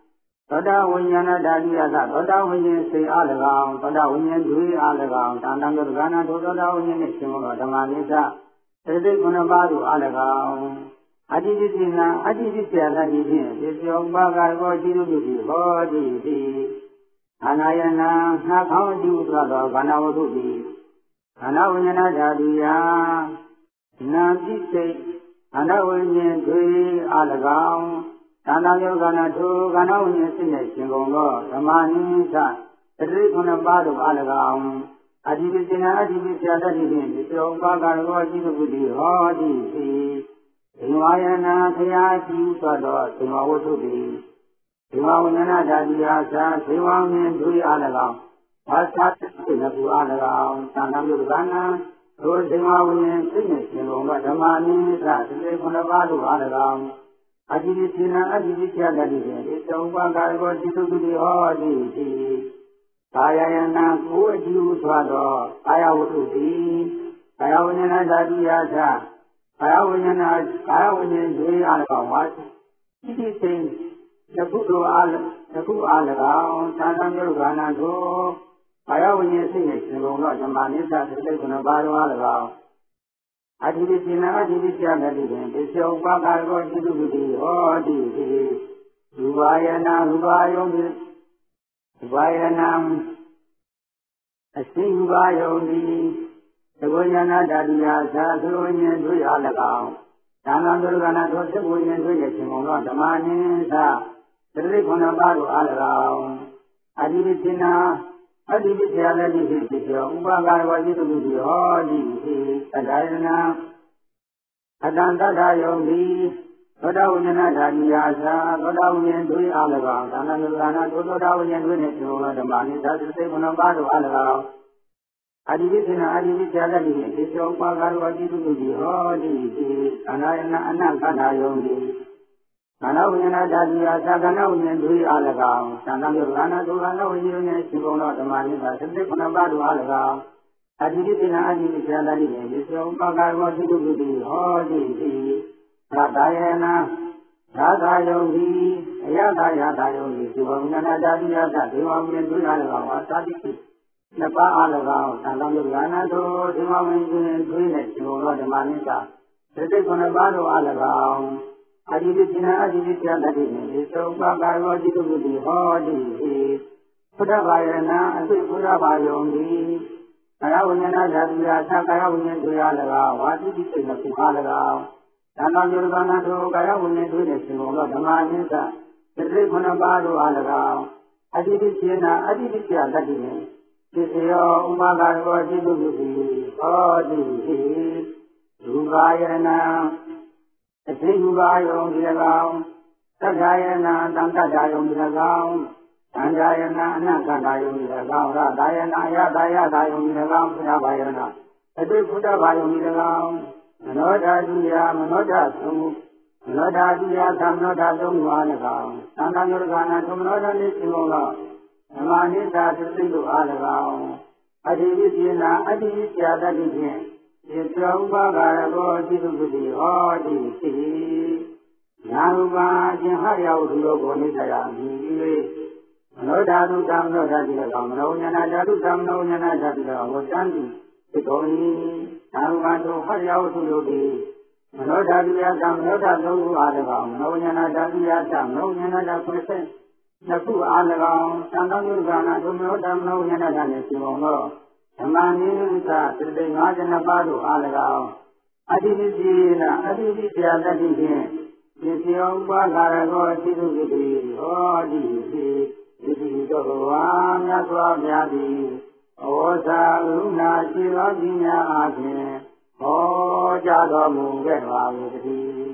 သောတာဝိညာဏဓာတိယသသောတာဝိညာဉ်စိတ်အား၎င်းသောတာဝိညာဉ်ဒွေအား၎င်းတန်တံယုတ်ကနာထိုသောတာဝိညာဉ်နှင့်ရှင်မောဓမ္မနိစ္စသတိကုဏပါတို့အား၎င်းအတ္တိတိစိနာအတ္တိတိစေတတိဖြင့်ပစ္စယောပါကရောจิတုတိဟောတိတိအနာယနာနှာခေါင်းအကျိုးသောဘာနာဝတ္ထုတိအနာဝိညာဏဓာတိယနာတိစိတ်အနာဝိညာဉ်ဒွေအား၎င်းတန်တံယုတ်ကနာထိုကနာဝိညာဉ်စိတ်နှင့်ရှင်ကုန်သောဓမ္မနိစ္စသတိကုဏပါတို့အား၎င်းအတ္တိပိစိနာအတ္တိပိစေတတိဖြင့်ဒီသောဥပါကရောจิတုတိဟောတိတိဇိဝယနာခရာရှိသောဇိဝဝတ္ထုတိဇိဝဝိညာဏဓာတိယသာဇိဝမြင်ဒွေအား၎င်းဘာသာတိနကူအား၎င်းသံဃာယုဒနာသောဇိဝဝိညာဉ်စိတ်နှင့်ရှင်ကုန်သောဓမ္မနိစ္စသတိကုဏပါတို့အား၎င်းအတ္တိပိစိနာအတ္တိပိစေတတိဖြင့်ဒီသောဥပါကရောจิတုတိဟောတိတိကာယယနာကိုယ်အကျိုးသောကာယဝတ္ထုတိကာယဝိညာဏဓာတိယသာကာယဝိညာဉ်တွေအား၎င်းဝါတိတိစိတ်တခုတို့အားတခုအား၎င်းသံဃာမျိုးကနာတို့ကာယဝိညာဉ်စိတ်နဲ့ရှင်ကုန်သောဓမ္မနိစ္စသတိကုဏပါတော်အား၎င်းအတ္တိပိစိနာအတ္တိပိစေတတိဖြင့်ပစ္စယောပါကရောจิတုတိဟောတိတိရူပယနာရူပယုံတိရူပယနာအစိရူပယုံတိသဘောဉာဏဓာတိယသာသဝဉ္ဉ္တွေအား၎င်းဒါနံဒုက္ခနာသောသဘောဉာဏ်တွေရဲ့ရှင်ကုန်သောဓမ္မနိစ္စသတိခုနပါတို့အား၎င်းအတ္တိပိစိနာအတ္တိပိစေတတိဖြင့်ဖြစ်သောဥပါကရောจิတုတိဟောတိသတ္တယနာအတံတတယုံတိသောတာဝိညာဏဓာတိယသာသောတာဝိညာဉ်တွေအား၎င်းဒါနံဒုက္ခနာသောသောတာဝိညာဉ်တွေနှင့်ရှင်ကုန်သောဓမ္မနိစ္စသတိခုနပါတို့အား၎င်းအတ္တိပိစိနာအတ္တိပိစေတတိဖြင့်ဒီသောပါကရောจิတုတိဟောတိအနာယနာအနကထာယုံတိခန္ဓာဝိညာဏဓာတိယသာခန္ဓာဝိညာဉ်တွေအား၎င်းသံဃာယုခန္ဓာဒုက္ခနာဝိညာဉ်နဲ့ရှင်ကုန်သောဓမ္မနိစ္စသတိခုနပါတို့အား၎င်းအတ္တိပိစိနာအတ္တိပိစေတတိဖြင့်ဒီသောပါကရောจิတုတိဟောတိသာသာယနာသာသာယုံတိအယသာယသာယုံတိဒီဝိညာဏဓာတိယသာဒေဝဝိညာဉ်တွေအား၎င်းဝါသတိနှစ်ပါးအား၎င်းသံဃာယုဂနာတို့ဒီမောင်ရင်တွေးနဲ့ရှင်ကုန်သောဓမ္မနိစ္စသတိခုနှစ်ပါးတို့အား၎င်းအတ္တိပိစိနာအတ္တိပိစေတတိနှင့်ဒီသောပါကရောจิတုတိဟောတိဘုဒ္ဓဘာယနာအသိဘုရားဘာယုံတိကာယဝိညာဏဓာတိယသာကာယဝိညာဉ်တွေအား၎င်းဝါတိတိစိတ်နှစ်ခုအား၎င်းသံဃာယုဂနာတို့ကာယဝိညာဉ်တွေနဲ့ရှင်ကုန်သောဓမ္မနိစ္စသတိခုနှစ်ပါးတို့အား၎င်းအတ္တိပိစိနာအတ္တိပိစေတတိနှင့်ဒီယောဥပါကရောจิတုတိဟောတိရူပယနာအသိရူပယုံဒီ၎င်းသက္ကာယနာသံဃာယုံဒီ၎င်းသံဃာယနာအနကထာယုံဒီ၎င်းရတာယနာယတာယတာယုံဒီ၎င်းဘုရားဘာယနာအတိဘုဒ္ဓဘာယုံဒီ၎င်းမနောဓာတုယမနောဓာသုမနောဓာတုယသမနောဓာသုံးပါး၎င်းသံဃာယုဂနာသမနောဓာလေးရှင်ကုန်သောဓမ္မနိစ္စသတိတို့အား၎င်းအတ္တိပိစိနာအတ္တိပိစေတတိဖြင့်ဒီသောဥပါကရောจิတုတိဟောတိသိနာရူပါခြင်းဟရောက်သူတို့ကိုနိစ္စရာမြည်၍မနောဓာတုသံနောဓာတိ၎င်းမနောဉာဏဓာတုသံနောဉာဏဓာတိ၎င်းဝတ္တံတိသိတော်ဤနာရူပါတို့ဟရောက်သူတို့သည်မနောဓာတိယသံနောဓာသုံးခုအား၎င်းမနောဉာဏဓာတိယသံမနောဉာဏဓာခွေဆက်နှစ်ခုအား၎င်းသံဃာယုဂနာဒုမောဓမ္မနောဉာဏဓာနှင့်ရှင်ကုန်သောဓမ္မနိစ္စသတိ52ပါးတို့အား၎င်းအတ္တိပိစိနာအတ္တိပိစေတတိဖြင့်ဒီယောဥပါကရောจิတုတိဟောတိဒီတော်ဝါမြတ်စွာဘုရားသည်ဩဇာကရုဏာရှိသောပညာအားဖြင့်ဟောကြားတော်မူခဲ့ပါ၏တည်း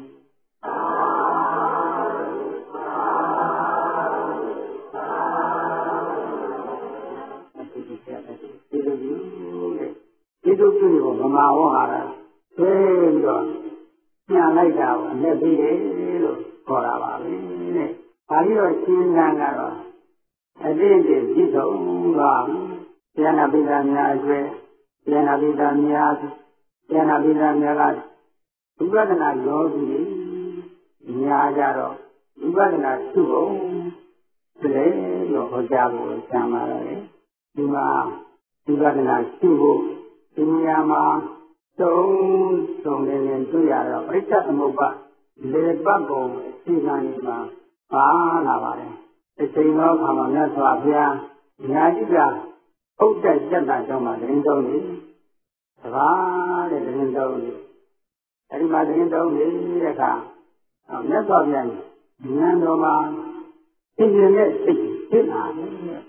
จิတုတိကိုဗမာဝဟာရသိပြီးတော့ညှံလိုက်တာကိုအလက်ပြီးတယ်လို့ခေါ်တာပါပဲတဲ့။ဒါပြီးတော့ရှင်းလန်းကတော့အတိတ်ပြည့်စုံပါဉာဏပိဋကများအကျွဲဉာဏပိဋကများဉာဏပိဋကများကဝိပဿနာယောဂီများကြတော့ဝိပဿနာရှုဖို့လေရောဟောကြားဖို့ဆံပါတယ်ဒီမှာဒီဝဒနာရှိဖို့ဒီနေရာမှာသုံးနေတွေ့ရတော့ပြိဿသမုပ္ပါလေပတ်ပုံအစီအစဉ်မှာပါလာပါတယ်အချိန်တော်ခါမှာမြတ်စွာဘုရားညာတိကဥဒ္ဒစက်တာကြောင့်မှသတင်းတော်နေတကားတဲ့သတင်းတော်နေအဲဒီမှာသတင်းတော်နေတဲ့အခါမြတ်စွာဘုရားဉာဏ်တော်မှာသိဉာဏ်နဲ့စိတ်ဖြစ်လာတယ်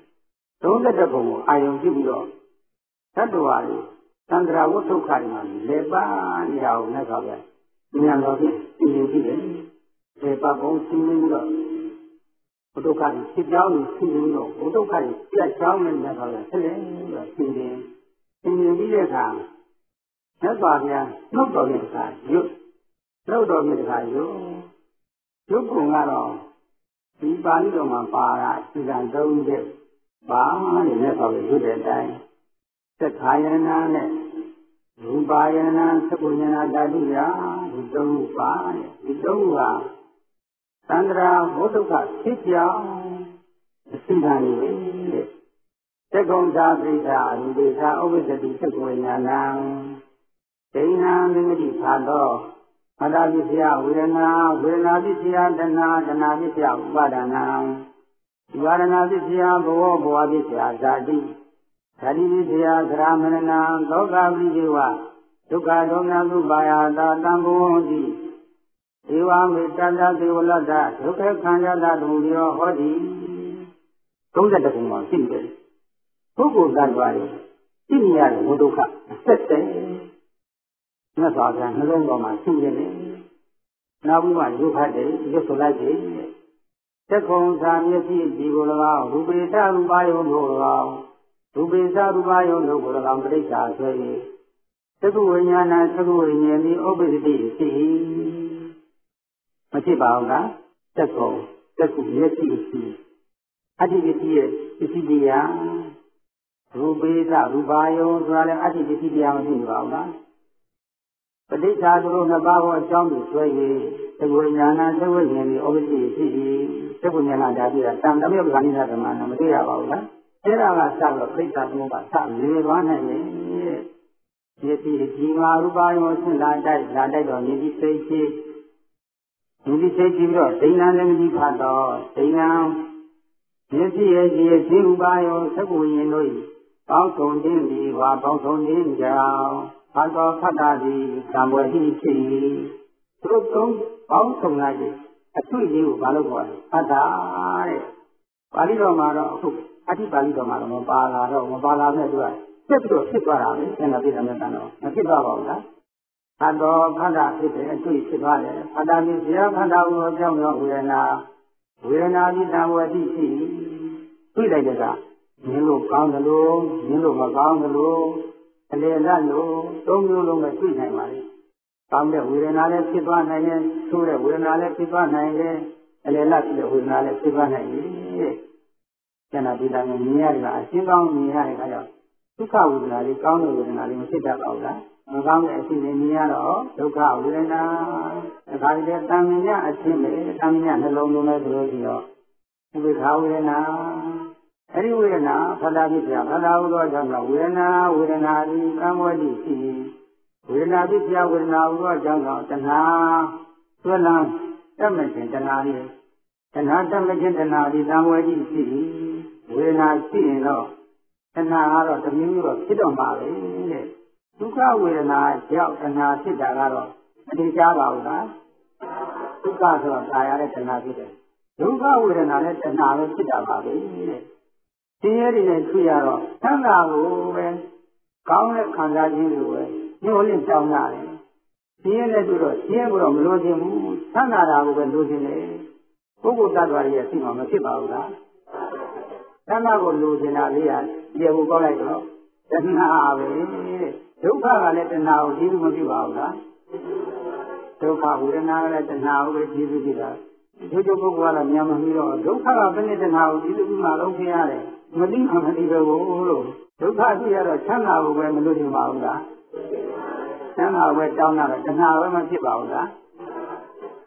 31ပုံကိုအာယုံကြည့်ပြီးတော့သတ္တဝါတွေသံဃာဝတ္ထုခါတွေမှာလေပါနေတာကိုမြတ်စွာဘုရားဉာဏ်တော်ဖြင့်သိဉာဏ်ကြည့်တယ်လေပါပုံသိဉာဏ်ပြီးတော့ဘုဒ္ဓခါတွေဖြစ်ကြောင်းကိုသိပြီးတော့ဘုဒ္ဓခါတွေပြတ်ကြောင်းနဲ့မြတ်စွာဘုရားဆက်လက်ပြီးတော့သိဉာဏ်ပြီးတဲ့အခါမြတ်စွာဘုရားနှုတ်တော်မြတ်တခါရွတ်နှုတ်တော်မြတ်တခါရွတ်ကုံကတော့ဒီပါဠိတော်မှာပါတာဒီကံ3ချက်ပါတဲ့မြတ်စွာဘုရားရွတ်တဲ့အတိုင်းသက္ခာယနာနဲ့ရူပါယနာသက္ကုညနာဓာတုရာဒီ3ခုပါတဲ့ဒီ3ခုကသန္တရာဘုဒ္ဓကဖြစ်ကြောင်းအစီအမံတွေတဲ့သက္ကုံသာပိဋ္ဌာရူပိသာဥပ္ပဒတိသက္ကုညနာဒိဋ္ဌံမိမိတိဖာသောအတ္တပစ္စယဝေဒနာပစ္စယတဏှာပစ္စယဥပါဒနာဥပါဒနာပစ္စယဘဝပစ္စယဇာတိပစ္စယသရမရဏလောကဝိဇေဝဒုက္ခဒေါမနသုပါယတာတံဘောတိဧဝမေတ္တသေဝလတ္တဒုက္ခခန္ဓာတတုရောဟောတိ31ခုမှာရှိတယ်ပုဂ္ဂိုလ်သတ္တဝါတွေသိမြရတဲ့ဒုက္ခအဆက်တည်းမြတ်စွာဘုရားနှလုံးတော်မှာရှိနေတယ်နောက်ပြီးမှရုပ်ဖတ်တယ်ရုပ်ဆိုလိုက်တယ်သက္ကုံသာမျက်စိကြည်ကို၎င်းရူပေသရူပယုံကို၎င်းရူပေသရူပယုံတို့ကို၎င်းပြိဿာဆွဲ၏သက္ကုဝိညာဏသက္ကုဝိညာဉ်သည်ဥပ္ပဒတိရှိ၏မဖြစ်ပါဘူးလားသက္ကုမျက်စိရှိအတ္တိပစ္စည်းရဲ့ပစ္စည်းတရားရူပေသရူပယုံဆိုတာလည်းအတ္တိပစ္စည်းတရားမရှိပါဘူးလားပဋိစ္ဆာသူတို့နှစ်ပါးကိုအကြောင်းကိုဆွဲ၍သက္ကုဉာဏသက္ကုဉာဏ်ဒီဩပတိရှိ၏သက္ကုဉာဏဓာတိကတံတမေပ္ပဂာနိသဓမ္မနာမသိရပါဘူးလားအဲ့ဒါကစတော့ပဋိစ္ဆာသမုပ္ပါစနေသွားနိုင်တယ်မျက်စိဒီမှာရူပယုံဆင့်လာတိုက်တော့မျက်စိစိတ်ရှိပြီးတော့ဒိဋ္ဌံလည်းမရှိဖတ်တော့ဒိဋ္ဌံမျက်စိရဲ့ဒီရူပယုံသက္ကုဉာဏ်တို့၏ပေါင်းစုံခြင်းဒီဝါပေါင်းစုံခြင်းကြောင့်ဘာတော်ဖတ်တာဒီသံဝေဟိဖြစ်၏သူတို့သုံးပေါင်းစုံလိုက်အထွေလေးကိုဘာလို့ခေါ်လဲဖတ်တာတဲ့ပါဠိတော်မှာတော့အခုအဋ္ဌိပါဠိတော်မှာတော့မပါလာနဲ့သူကဆက်ပြီးတော့ဖြစ်သွားတာပဲဆန္ဒပြတယ်မြတ်တော်မဖြစ်သွားပါဘူးလားဖတ်တော်ဖတ်တာဖြစ်တယ်အတွေ့ဖြစ်သွားတယ်ဖတ်တာပြီးဇေယဖတ်တာကိုအကြောင်းသောဝေဒနာပြီးသံဝေဟိရှိ၏တွေ့လိုက်တဲ့ကမြင်လို့ကောင်းတယ်လို့မြင်လို့မကောင်းတယ်လို့အလေလတ်လို့သုံးမျိုးလုံးပဲတွေ့နိုင်ပါလေ။ကောင်းတဲ့ဝေဒနာလည်းဖြစ်သွားနိုင်တယ်၊ဆိုးတဲ့ဝေဒနာလည်းဖြစ်သွားနိုင်တယ်၊အလေလတ်တဲ့ဝေဒနာလည်းဖြစ်သွားနိုင်တယ်။ကျန်တာဒီတိုင်းမြင်ရတာအရှင်းကောင်းမြင်ရတဲ့အခါကျဒုက္ခဝေဒနာလေးကောင်းတဲ့ဝေဒနာလေးမဖြစ်တတ်ပါဘူးလား။မကောင်းတဲ့အဖြစ်တွေမြင်ရတော့ဒုက္ခဝေဒနာအခါကျတန်မြင်အဖြစ်ပဲတန်မြင်နှလုံးသွင်းလို့ဆိုလို့ရှိတော့ဥပေက္ခဝေဒနာအဲဒီဝေဒနာဖလာဖြစ်ပြဖလာဟုသောကြောင့်ဝေဒနာသည်ကံဝတိရှိဝေဒနာဖြစ်ပြဝေဒနာဟုသောကြောင့်တဏှာသွလံတတ်မခြင်းတဏှာသည်တဏှာတတ်မခြင်းတဏှာသည်ကံဝတိရှိဝေဒနာရှိရင်တော့တဏှာကတော့တမျိုးတော့ဖြစ်တော့မှာပဲတဲ့ဒုက္ခဝေဒနာကြောင့်တဏှာဖြစ်တာကတော့မသိကြပါဘူးလားဒုက္ခဆိုတော့ဒါရတဲ့တဏှာဖြစ်တယ်ဒုက္ခဝေဒနာနဲ့တဏှာပဲဖြစ်တာပါပဲတဲ့ဆင်းရဲတွေနဲ့တွေ့ရတော့သံဃာကိုပဲကောင်းတဲ့ခံစားခြင်းကိုပဲညှို့လင့်ကြောင်းလာတယ်ဆင်းရဲနဲ့တွေ့တော့ဆင်းရဲကိုတော့မလိုချင်ဘူးသံဃာတာကိုပဲလိုချင်တယ်ပုဂ္ဂိုလ်တ attva ရဲ့စိတ်မှာမဖြစ်ပါဘူးလားသံဃာကိုလိုချင်တာလေးဟာပြေဖို့ကောင်းလိုက်တော့တဏှာပဲဒုက္ခကလည်းတဏှာကိုကျေးဇူးမပြုပါဘူးလားဒုက္ခဝေဒနာကလည်းတဏှာကိုပဲကျေးဇူးပြုတာဒီလိုပုဂ္ဂိုလ်ကတော့မြန်မပြီးတော့ဒုက္ခကဘယ်နဲ့တဏှာကိုကျေးဇူးပြုမှလုံးခင်ရတယ်မသိမှမသိတော့ဘူးလို့ဒုက္ခရှိရတော့ချမ်းသာဖို့ပဲမလို့ချင်ပါဘူးလားချမ်းသာပဲတောင်းတာတော့တဏှာပဲမဖြစ်ပါဘူးလား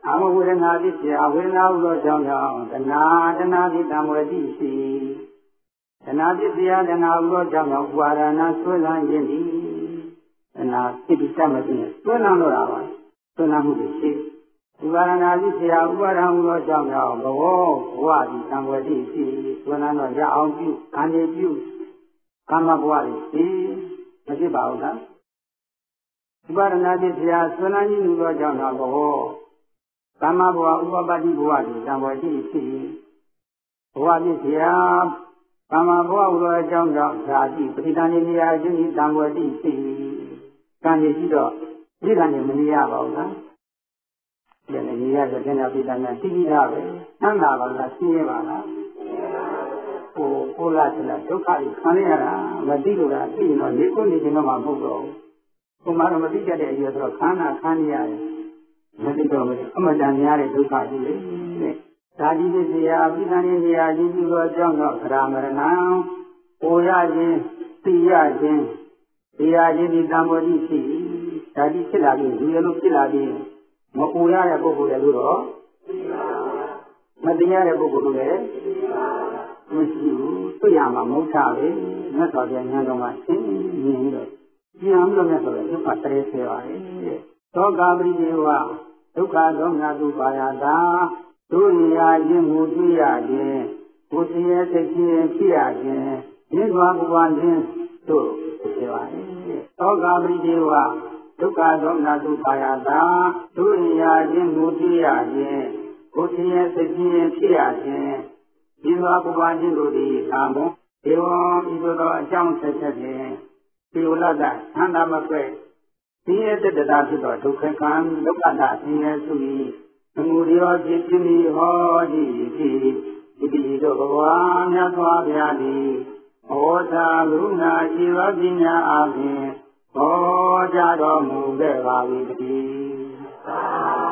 မဝေဒနာတိပြဝေဒနာဟုသောကြောင့်ကြောင့်တဏှာတိတံဝတိရှိတဏှာပစ္စယတဏှာဟုသောကြောင့်ကြောင့်ဥပါဒနာဆွဲလန်းခြင်းသည်တဏှာဖြစ်ပြီးတတ်မသိဆွဲလန်းလို့တာပါဆွဲလန်းမှုရှိဥပါဒနာပစ္စယဥပါဒံဟုသောကြောင့်ကြောင့်ဘဝဘဝသည်တံဝတိရှိဆွဲလန်းတော့ရအောင်ပြုခံရပြုကာမဘဝသည်ရှိမဖြစ်ပါဘူးလားဥပါဒနာပစ္စယဆွဲလန်းခြင်းဟုသောကြောင့်ကြောင့်ဘဝကာမဘဝဥပပတ္တိဘဝသည်တံဝတိရှိဘဝပစ္စယကာမဘဝဟူသောအကြောင်းကြောင့်ဓာတိပဋိသန္ဓေနေရာခြင်းဤတံဝတိရှိကံရရှိတော့ဒီကံနဲ့မနေရပါဘူးလားဒီနဲ့နေရတဲ့ဉာဏ်ပိဋကနဲ့သိပြီးသားပဲသံသာပါလားသိရပါလားကိုလာချင်တဲ့ဒုက္ခကိုခံရတာမသိလို့လားသိရင်တော့နေကိုနေခြင်းတော့မှမဟုတ်တော့ဘူးကိုမှတော့မသိတတ်တဲ့အရာဆိုတော့ခန္ဓာခံရတယ်မသိတော့ဘူးအမှန်တန်များတဲ့ဒုက္ခကြီးလေဓာတိပစ္စယပိဋကနေရာခြင်းပြုသောအကြောင်းတော့ခရာမရဏံကိုရခြင်းသိရခြင်းဒီရခြင်းဒီတံဝတိရှိဓာတိဖြစ်လာပြီးဒီလိုဖြစ်လာပြီးမပူရတဲ့ပုဂ္ဂိုလ်လည်းလို့တော့မတရားတဲ့ပုဂ္ဂိုလ်လည်းမရှိဘူးသိရမှာမဟုတ်တာပဲမြတ်စွာဘုရားဉာဏ်တော်မှာသိမြင်လို့ဉာဏ်လို့မြတ်စွာဘုရားဒုက္ခတရေဆေပါတယ်သောကပရိဒေဝဒုက္ခဒေါမနတုပါယတာတို့ရာခြင်းမူတွေ့ရခြင်းကိုယ်တည်းသိခြင်းဖြစ်ရခြင်းဒီသွားဘဝခြင်းတို့ဖြစ်ပါတယ်သောကပရိဒေဝဒုက္ခဒေါမနတုပါယတာတို့ရာခြင်းမူတွေ့ရခြင်းကိုယ်တည်းသိခြင်းဖြစ်ရခြင်းဒီသွားဘဝခြင်းတို့သည်သာမန်ဒေဝံဤသို့သောအကြောင်းဆက်ဖြင့်ဒီဝလကသန္တာမကွဲဒီရတ္တတာဖြစ်သောဒုက္ခကံဒုက္ခတာဆင်းရဲစု၏သမုဒယောဖြစ်ခြင်းဤဟောတိတိတို့ဘဝမြတ်စွာဘုရားသည်ဟောတာလူနာชีဝပညာအပြင်ဟောကြားတော်မူခဲ့ပါ၏တည်း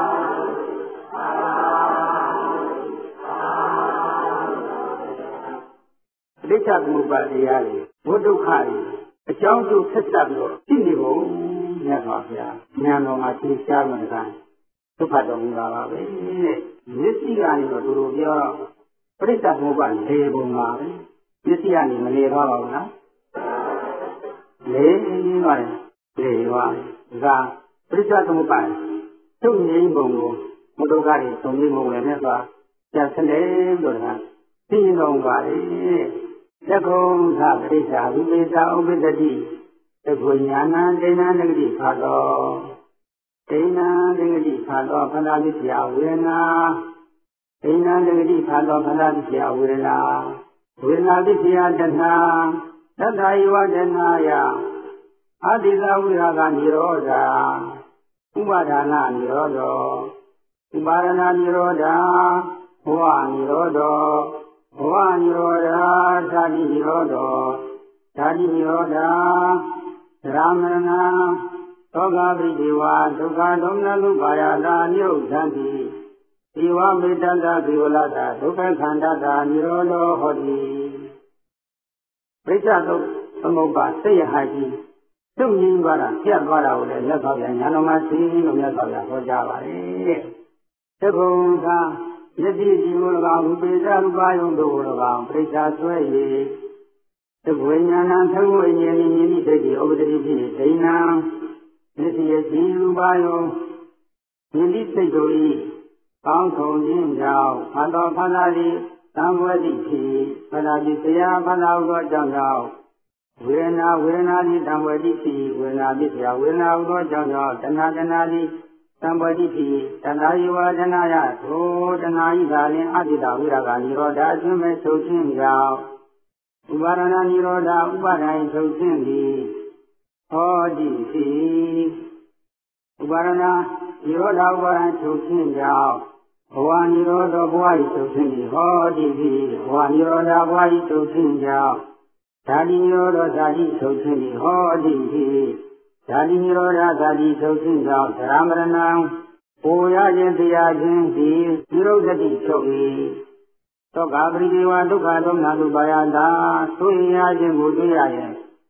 ဒိဋ္ဌသမုပ္ပါဒတရားတွေဘုဒ္ဓခါတွေအကြောင်းကျိုးဆက်ဆက်ပြီးတော့သိနေဖို့မြတ်စွာဘုရားဉာဏ်တော်မှာသိရှားမှန်တာဒုက္ခတော်မူတာပါပဲမျက်စိကနေတော့သူတို့ပြောပရိစ္ဆေသမုပ္ပါလေပုံပါပဲမျက်စိကနေမလေသွားပါဘူးလားလေနေပါတယ်လေသွားဒါပရိစ္ဆေသမုပ္ပါသုငြိမ်းပုံကိုဘုဒ္ဓခါတွေသုံးပြီးပုံလည်းမြတ်စွာကျန်စလေလို့တကားသိရင်တော့ပါလေသက္ကုံသပရိစ္ဆာဝိသေသဥပ္ပတတိသက္ကုညာဏဒိဏနဂတိဖာသောဒိဏနဂတိဖာသောဖဏတိယဝေဒနာဒိဏနဂတိဖာသောဖဏတိယဝေဒနာဝေဒနာတိယတဏှာသတ္တယဝတဏှာယအာတိသဝိဟာကနိရောဓဥပါဒနာနိရောဓဥပါဒနာနိရောဓဘဝနိရောဓဘဝနိရောဓဓာတိနိရောဓဓာတိနိရောဓသရမရဏသောကပရိဒေဝဒုက္ခဒေါမနတုပါယတာနိဥဒ္ဓံတိဒီဝမေတ္တတာဒီဝလတာဒုက္ခခန္ဓာတာနိရောဓဟောတိပရိစ္ဆသုသမုပ္ပါစိတ်ရဟကြီးတုံ့ငင်းသွားတာပြတ်သွားတာကိုလည်းမြတ်စွာဘုရားဉာဏ်တော်မှာသိလို့မြတ်စွာဘုရားဟောကြားပါတယ်သက္ကုံသာယတိဒီဝ၎င်းဝိပေသရူပယုံတို့၎င်းပရိစ္ဆာဆွဲ၏သဝိညာဏသဝိညာဉ်မြင်မိတည်းဥပဒတိဖြစ်ဒိဏံမျက်စိယစီရူပယုံမြင်မိစိတ်တို့၏ကောင်းဆုံးခြင်းကြောင့်ဖတ်တော်ဖတ်လာသည်သံဝတိဖြစ်ဖတ်လာသည်တရားဖတ်လာသောကြောင့်ကြောင့်ဝေဒနာသည်သံဝတိဖြစ်ဝေဒနာသည်တရားဝေဒနာသောကြောင့်ကြောင့်တဏှာသည်သံဝတိဖြစ်တဏှာယဝတဏှာယသို့တဏှာဤသာလင်အတ္တိတဝိရာဂနိရောဓအခြင်းမဲ့ထုတ်ခြင်းကြောင့်ဥပါဒနာနိရောဓဥပါဒိုင်ထုတ်ခြင်းသည်ဟောတိဖြစ်ဥပါဒနာနိရောဓဥပါဒိုင်ထုတ်ခြင်းကြောင့်ဘဝနိရောဓဘဝဤထုတ်ခြင်းသည်ဟောတိဖြစ်ဘဝနိရောဓဘဝဤထုတ်ခြင်းကြောင့်ဓာတိနိရောဓဓာတိထုတ်ခြင်းသည်ဟောတိဖြစ်ဓာတိနိရောဓဓာတိထုတ်ခြင်းကြောင့်သရမရဏံကိုရခြင်းတရားခြင်းသည်နိရောဓတိချုပ်၏သောကပရိဒေဝဒုက္ခဒေါမနတုပါယတာသိရခြင်းကိုတွေ့ရရင်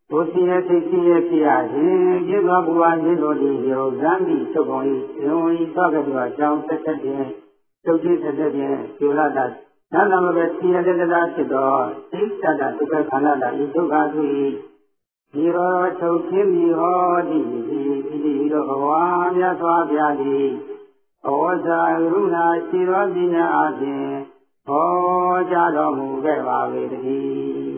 ကိုယ်စီရဲ့သိစီရဲ့ဖြစ်ရခြင်းပြည့်သွားဘုရားရင်းတော်ဒီရောဇမ်းပြီးချုပ်ကုန်၏ဇုံဤသွားကြတော့အကြောင်းသက်သက်ခြင်းတုတ်ကြီးသက်သက်ခြင်းကျူလာတာနာနာမပဲစီရတဲ့တရားဖြစ်တော့သိတတ်တာဒုက္ခခန္ဓာတာဤဒုက္ခသူ၏ဒီရောချုပ်ခြင်းမိဟောတိဒီရောဘဝမြတ်စွာဘုရားသည်ဩဇာကရုဏာရှိသောပညာအပြင်ဟောကြားတော်မူခဲ့ပါ၏တည်း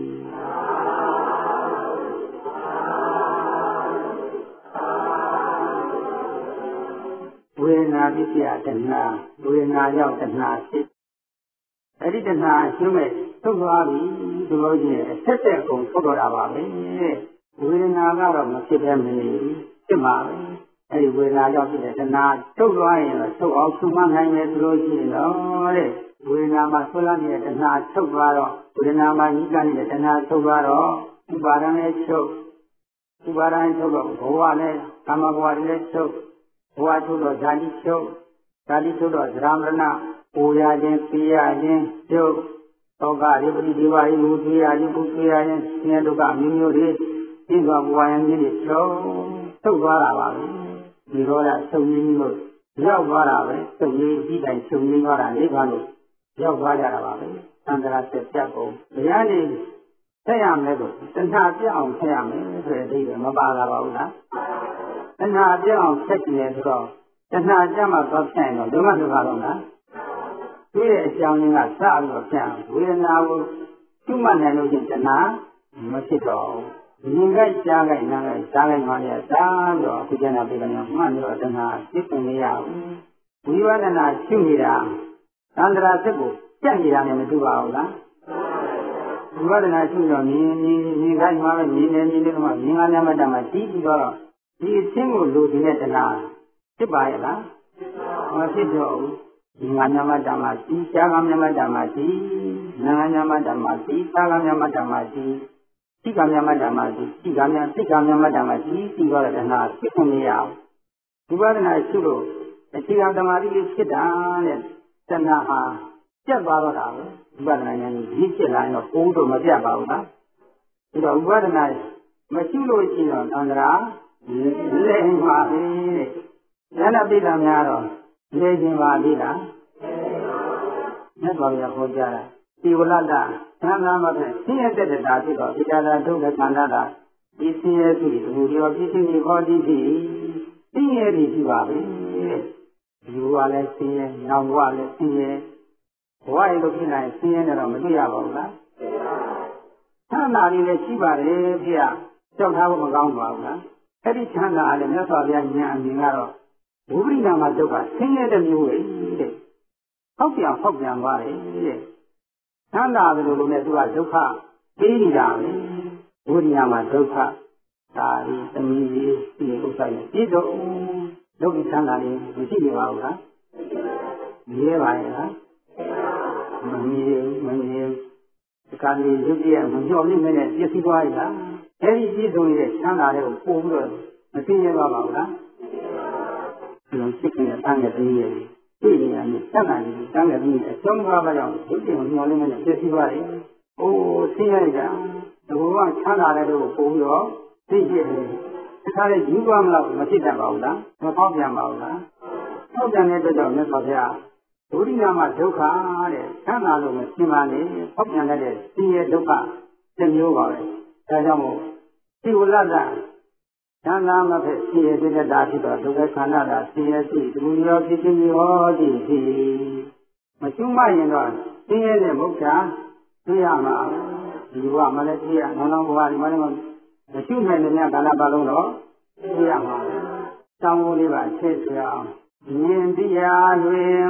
ဝေဒနာပစ္စယတဏှာဝေဒနာရောက်တဏှာဖြစ်အဲ့ဒီတဏှာရှင်းမဲ့သုတ်သွားပြီဒီလိုချင်းအဆက်ဆက်ကုန်ထုတ်တော့တာပါပဲဝေဒနာကတော့မဖြစ်ဘဲမနေဘူးဖြစ်မှာပဲအဲ့ဒီဝေဒနာရောက်ဖြစ်တဲ့တဏှာထုတ်သွားရင်တော့ထုတ်အောင်ဆုမနိုင်မယ်ဒီလိုရှိရင်တော့တဲ့ဝေဒနာမှာဆွလာနေတဲ့တဏှာထုတ်သွားတော့ဝေဒနာမှာညီကနေတဲ့တဏှာထုတ်သွားတော့ဥပါဒံနဲ့ချုပ်ဥပါဒံထုတ်တော့ဘဝနဲ့ကာမဘဝတွေနဲ့ချုပ်ဘဝထုတ်တော့ဇာတိချုပ်ဇာတိချုပ်တော့သရမရဏပူရခြင်းပြရခြင်းချုပ်သောကရိပတိဒီဝါယမူပြရခြင်းပုပြရခြင်းဆင်းရဲဒုက္ခမျိုးမျိုးတွေသိသွားဘဝရင်းကြီးတွေချုပ်သွားတာပါပဲဒီတော့လည်းချုပ်ရင်းလို့ရောက်သွားတာပဲချုပ်ရင်းဒီတိုင်းချုပ်ရင်းသွားတာနိဗ္ဗာန်လို့ရောက်သွားကြတာပါပဲသံဃာဆက်ပြတ်ကုန်တရားနေဆက်ရမယ်လို့တဏှာပြအောင်ဆက်ရမယ်ဆိုတဲ့အဓိပ္ပာယ်မပါလာပါဘူးလားတဏှာပြအောင်ဆက်ကြည့်တယ်ဆိုတော့တဏှာကြမှာသွားဖြတ်ရင်တော့ဒုက္ခဒုက္ခတော့လားသူ့ရဲ့အကြောင်းရင်းကစပြီးတော့ဖြတ်ဝေဒနာကိုကျွတ်မှတ်နိုင်လို့ချင်းတဏှာမဖြစ်တော့မြင်ကြကြားကြနားကြကြားကြမှလည်းစားပြီးတော့အခုကျန်တာပြေတယ်မှတ်လို့တဏှာဖြစ်နေရဘူးဝိပဿနာရှုနေတာသန္တရာစိတ်ကိုကြက်နေတာနဲ့မတူပါဘူးလားဝိပဿနာရှုတော့မြင်ကြမှလည်းမြင်နေကမှမြင်ငါးများမှတမှာတီးပြီးတော့ဒီအချင်းကိုလိုချင်တဲ့တဏှာဖြစ်ပါရဲ့လားမဖြစ်တော့ဘူးဒီငါညမတ္တမှာစီရှားကညမတ္တမှာစီနာညမတ္တမှာစီသာကညမတ္တမှာစီသိကညမတ္တမှာစီသိကညသိကညမတ္တမှာစီပြီးတော့တဲ့တဏှာဖြစ်ခွင့်မရအောင်ဒီဝဒနာရှုလို့အခြေခံသမာဓိလေးဖြစ်တာတဲ့တဏှာဟာပြတ်သွားတော့တာပဲဒီဝဒနာဉာဏ်ကြီးဖြစ်လာရင်တော့ပိုးတော့မပြတ်ပါဘူးလားဒီတော့ဝဒနာမရှိလို့ရှိတော့သံဃာလဲပါပြီတဲ့ဉာဏ်ပိဋကများတော့လဲခြင်းပါပြီလားမြတ်စွာဘုရားဟောကြားတာဒီဝလတ္တသံဃာမဖြင့်ဆင်းရဲတဲ့တာဖြစ်တော့ဒီကြတာဒုက္ခခန္ဓာတာဒီဆင်းရဲသူဒီလိုပြည့်စုံနေခေါ်သည်ဖြစ်ဆင်းရဲသည်ရှိပါပြီဒီဘဝလည်းဆင်းရဲနောက်ဘဝလည်းဆင်းရဲဘဝရဲ့လို့ဖြစ်နိုင်ဆင်းရဲနဲ့တော့မတွေ့ရပါဘူးလားချမ်းသာလေးလည်းရှိပါတယ်ဖေ။ကြောက်ထားဖို့မကောင်းပါဘူးလား။အဲ့ဒီချမ်းသာအားလည်းမြတ်စွာဘုရားဉာဏ်အမြင်ကတော့ဝိပရိနာမဒုက္ခဆင်းရဲတဲ့မျိုးပဲတဲ့။ဟောက်ပြန်သွားတယ်တဲ့။ချမ်းသာတယ်လို့လည်းသူကဒုက္ခပေးနေတာပဲ။ဝိပရိနာမဒုက္ခဒါဒီသမီးကြီးဒီဥစ္စာနဲ့ပြည့်စုံဒုက္ခချမ်းသာလေးမရှိနေပါဘူးလား။မြဲပါရဲ့လား။မမြဲဒီကနေ့ရုပ်ရည်မညှော်လိမ့်မယ်နဲ့ပြည့်စည်သွားရလားအဲဒီပြည့်စုံနေတဲ့ချမ်းသာတဲ့ကိုပို့ပြီးတော့မသိရပါဘူးလားဒီလိုစိတ်နဲ့တန်းတဲ့သိရည်သိနေရမယ်တန်းတာကြီးတန်းတဲ့သိအကြောင်းကားပါကြောင့်ရုပ်ရည်မညှော်လိမ့်မယ်နဲ့ပြည့်စည်သွားတယ်အိုးသိရကြဒီဘဝချမ်းသာတဲ့ကိုပို့ပြီးတော့သိဖြစ်တယ်တခါလေယူသွားမလို့မဖြစ်တတ်ပါဘူးလားမပေါက်ပြန်ပါဘူးလားပေါက်ပြန်တဲ့အတွက်ကြောင့်မြတ်စွာဘုရားဒုတိယမှာဒုက္ခတဲ့ဆန္ဒလို့မရှင်းပါနဲ့ပေါက်ပြန်တဲ့ဆင်းရဲဒုက္ခတစ်မျိုးပါပဲဒါကြောင့်မို့ဒီဝလတ္တသံဃာမဖြစ်ဆင်းရဲတဲ့တာဖြစ်တော့ဒုက္ခခန္ဓာတာဆင်းရဲရှိဒီလိုရောဖြစ်ခြင်းဟောဒီဖြစ်မရှင်းမရင်တော့ဆင်းရဲတဲ့မုက္ခသိရမှာဒီဘဝမလည်းသိရနောင်ဘဝဒီမှာလည်းမရှင်းနိုင်တဲ့ကာလပတ်လုံးတော့သိရမှာတောင်းဖို့လေးပါဆက်ဆွေအောင်မြင်တရားတွင်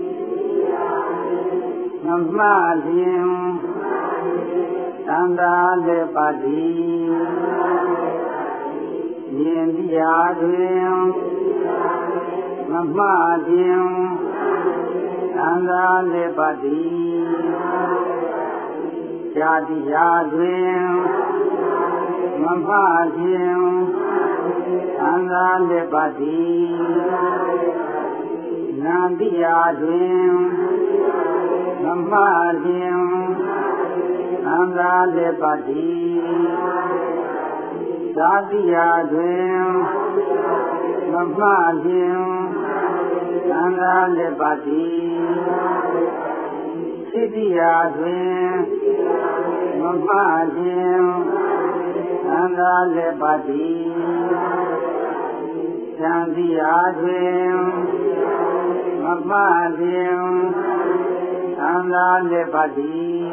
မမှလျင်သံသာလည်းပါတိမြင်တရားတွင်မမှလျင်သံသာလည်းပါတိဇာတိရာတွင်မမှလျင်သံသာလည်းပါတိနန္တိယာတွင်မမလျင်သံသာလည်းပါတိသာတိယာတွင်မမှလျင်သံဃာလက်ပါတိစိတ္တိယာတွင်မမှလျင်သံဃာလက်ပါတိသံတိယာတွင်မမှလျင်သံဃာလက်ပါတိ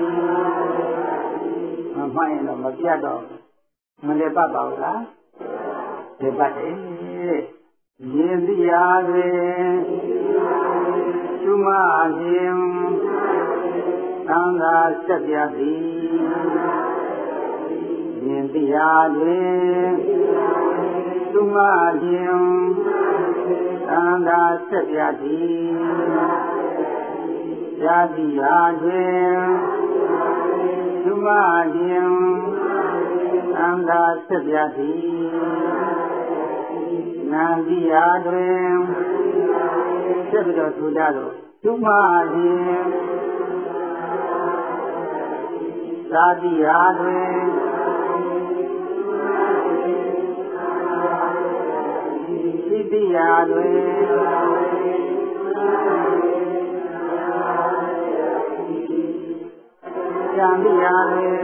မမှန်ရင်တော့မပြတ်တော့မလက်ပတ်ပါဘူးလားလက်ပတ်တယ်ယင်တိယာတွင်သုမလျင်သံဃာဆက်ပြသည်ယင်တိယာတွင်သုမလျင်သံဃာဆက်ပြသည်ဇာတိယာတွင်သုမလျင်သံဃာဆက်ပြသည်နန္တိယာတွင်ဆက်ပြီးတော့ထူကြတော့သုမလျင်သာတိယာတွင်စိတ္တိယာတွင်ဉာဏ်တိယာတွင်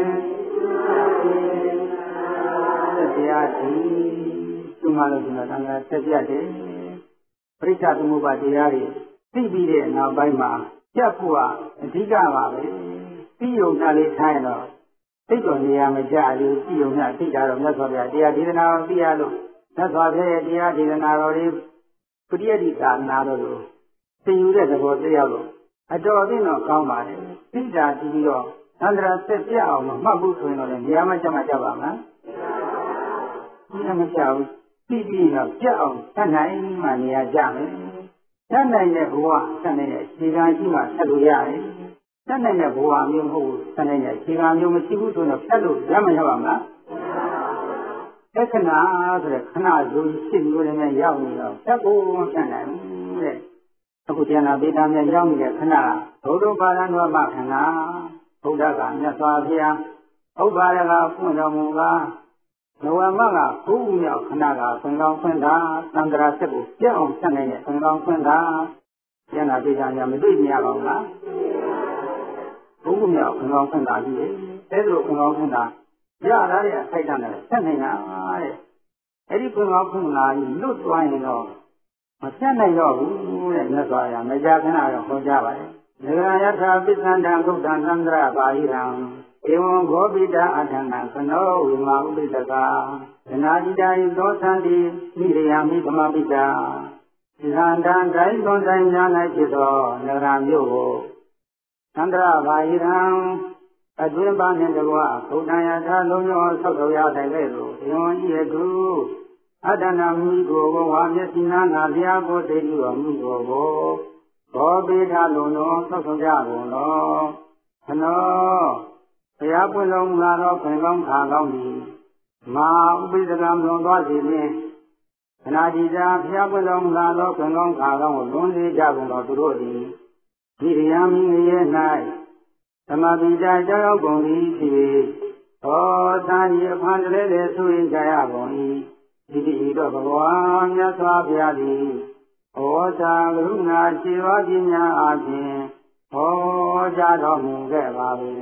တရားသည်သူမှလို့ကျွန်တော်သံဃာဆက်ပြတယ်ပရိစ္ဆသမုပ္ပါတရားတွေသိပြီးတဲ့နောက်ပိုင်းမှာပြတ်ဖို့ကအဓိကပါပဲပြီးုံနဲ့လေးထားရင်တော့သိတော်နေရာမကြဘူးပြီးုံနဲ့သိတာတော့မြတ်စွာဘုရားတရားဒေသနာကိုသိရလို့မြတ်စွာဘုရားရဲ့တရားဒေသနာတော်တွေပရိယတိသာနာတော်လို့သိယူတဲ့သဘောတရားလို့အတော်အသင့်တော့ကောင်းပါလေသိတာကြည့်ပြီးတော့သန္တရာဆက်ပြအောင်မမှတ်ဘူးဆိုရင်တော့နေရာမကြမှာကြပါမလားဒီမကြောက်ပြီးပြီးတော့ကြက်အောင်တတ်နိုင်မှနေရာကြမယ်တတ်နိုင်တဲ့ဘဝတတ်နိုင်တဲ့ခြေခံရှိမှဆက်လို့ရတယ်တတ်နိုင်တဲ့ဘဝမျိုးမဟုတ်ဘူးတတ်နိုင်တဲ့ခြေခံမျိုးမရှိဘူးဆိုတော့ဖြတ်လို့ရမှာရပါမလားအခဏဆိုတဲ့ခဏဆိုဖြစ်မျိုးလည်းရောက်နေတော့ဖြတ်ဖို့တတ်နိုင်ဘူးတဲ့အခုကျန်တာဗေဒနဲ့ရောက်နေတဲ့ခဏဘုဒ္ဓဘာသာတော်မှာခဏဘုရားကမြတ်စွာဘုရားဥပ္ပါဒကဖွင့်တော်မူကားနဝမကဘုဟုမြောက်ခဏကခွင်ကောင်းခွင့်သာသံဃာဆက်ကိုပြတ်အောင်ဆက်နိုင်တဲ့ခွင်ကောင်းခွင့်သာကျန်တာဗေဒညာမတွေ့မြင်ပါဘူးလားဘုဟုမြောက်ခွင်ကောင်းခွင့်သာကြီးတယ်အဲ့လိုခွင်ကောင်းခွင့်သာရတာတဲ့အခိုက်အတန့်နဲ့ဆက်နိုင်တာတဲ့အဲ့ဒီခွင်ကောင်းခွင့်သာကြီးလွတ်သွားရင်တော့မဆက်နိုင်တော့ဘူးတဲ့မြတ်စွာဘုရားမကြာခဏတော့ဟောကြားပါတယ်နဂရယထာပိသန္တံဂုတ်တံသံဃာပါဠိရံဧဝံဘောပိတာအထဏံသနောဝိမာဥပိတကာသနာတိတာယသောသံတိမိရိယာမိသမပိတာသံတံဒိုင်းသွန်တိုင်းညာ၌ဖြစ်သောနဂရမြို့ကိုသန္တရဘာယိရံအတွင်းပါနှင့်တကွဘုဒ္ဓယထာလုံးရောဆောက်တော်ရတိုင်းလေသို့ယွန်ဤတုအတ္တနာမိကိုဝါမျက်စိနာနာတရားကိုသိပြီးတော်မူကိုဘောပိထာလုံးတော်ဆောက်တော်ကြကုန်တော်ခနောဘုရားပွင့်လုံးလာတော့ခွင်ကောင်းခါကောင်းသည်မာဥပိသကံလွန်သွားစီဖြင့်ခဏဒီသာဘုရားပွင့်လုံးလာတော့ခွင်ကောင်းခါကောင်းကိုလွန်စေကြကုန်တော်သူတို့သည်ဒီရယံမိငရဲ့၌သမပိတာကြောက်ရောက်ကုန်သည်ဖြစ်၍ဟောသာဤအဖန်တည်းလည်းဆိုရင်ကြရကုန်၏ဒီတိဤတော့ဘဂဝါမြတ်စွာဘုရားသည်ဟောသာကရုဏာခြေဝါပညာအပြင်ဟောကြားတော်မူခဲ့ပါ၏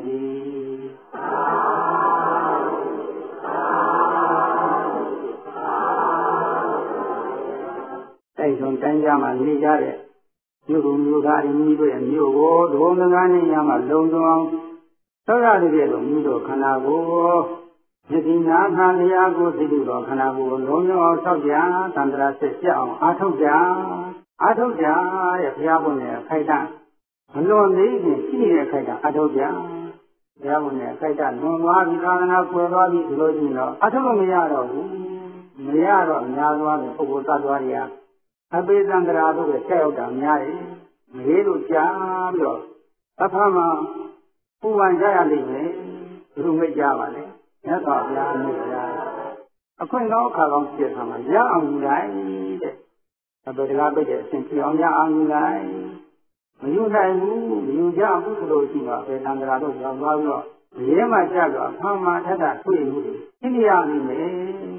တိုက်ဆုံးတန်းကြမှာနေကြတဲ့မြို့သူမြို့သားတွေမိတို့ရဲ့မြို့ကိုဒုံငါးနေရမှာလုံစုံအောင်သောရတည်းလိုမြို့တို့ခန္ဓာကိုယတိနာခံတရားကိုသိလို့တော့ခန္ဓာကိုယ်လုံးလုံးအောင်ဆောက်ကြသံဃာဆက်ကြအောင်အာထုတ်ကြရဲ့ဘုရားဘုန်းရဲ့ခိုက်တမလွန်သေးခင်ရှိနေတဲ့ခိုက်တအာထုတ်ကြဘုရားဘုန်းရဲ့ခိုက်တလွန်သွားပြီးသာသနာကွယ်သွားပြီးဒီလိုကြည့်တော့အာထုတ်လို့မရတော့ဘူးမရတော့အများသွားတဲ့ပုဂ္ဂိုလ်သတ္တဝါတွေအပိသံဃာတို့ရဲ့ဆက်ရောက်တာများတယ်မလေးလို့ကြားပြီးတော့အဖမ်းမှာပူပန်ကြရလိမ့်မယ်ဘုရုမိတ်ကြပါလေမြတ်စွာဘုရားအမှုရားအခွင့်ကောင်းအခါကောင်းဖြစ်တာမှာရအောင်ယူလိုက်တဲ့အပေတကားပိတ်တဲ့အရှင်ဖြစ်အောင်ရအောင်ယူလိုက်မယူနိုင်ဘူးမယူကြဘူးဆိုလို့ရှိတော့အပေသံဃာတို့ကြောင့်သွားပြီးတော့ရဲမှကြတော့အဖမ်းမှာထက်တာတွေ့မှုတွေသိရနိုင်မယ်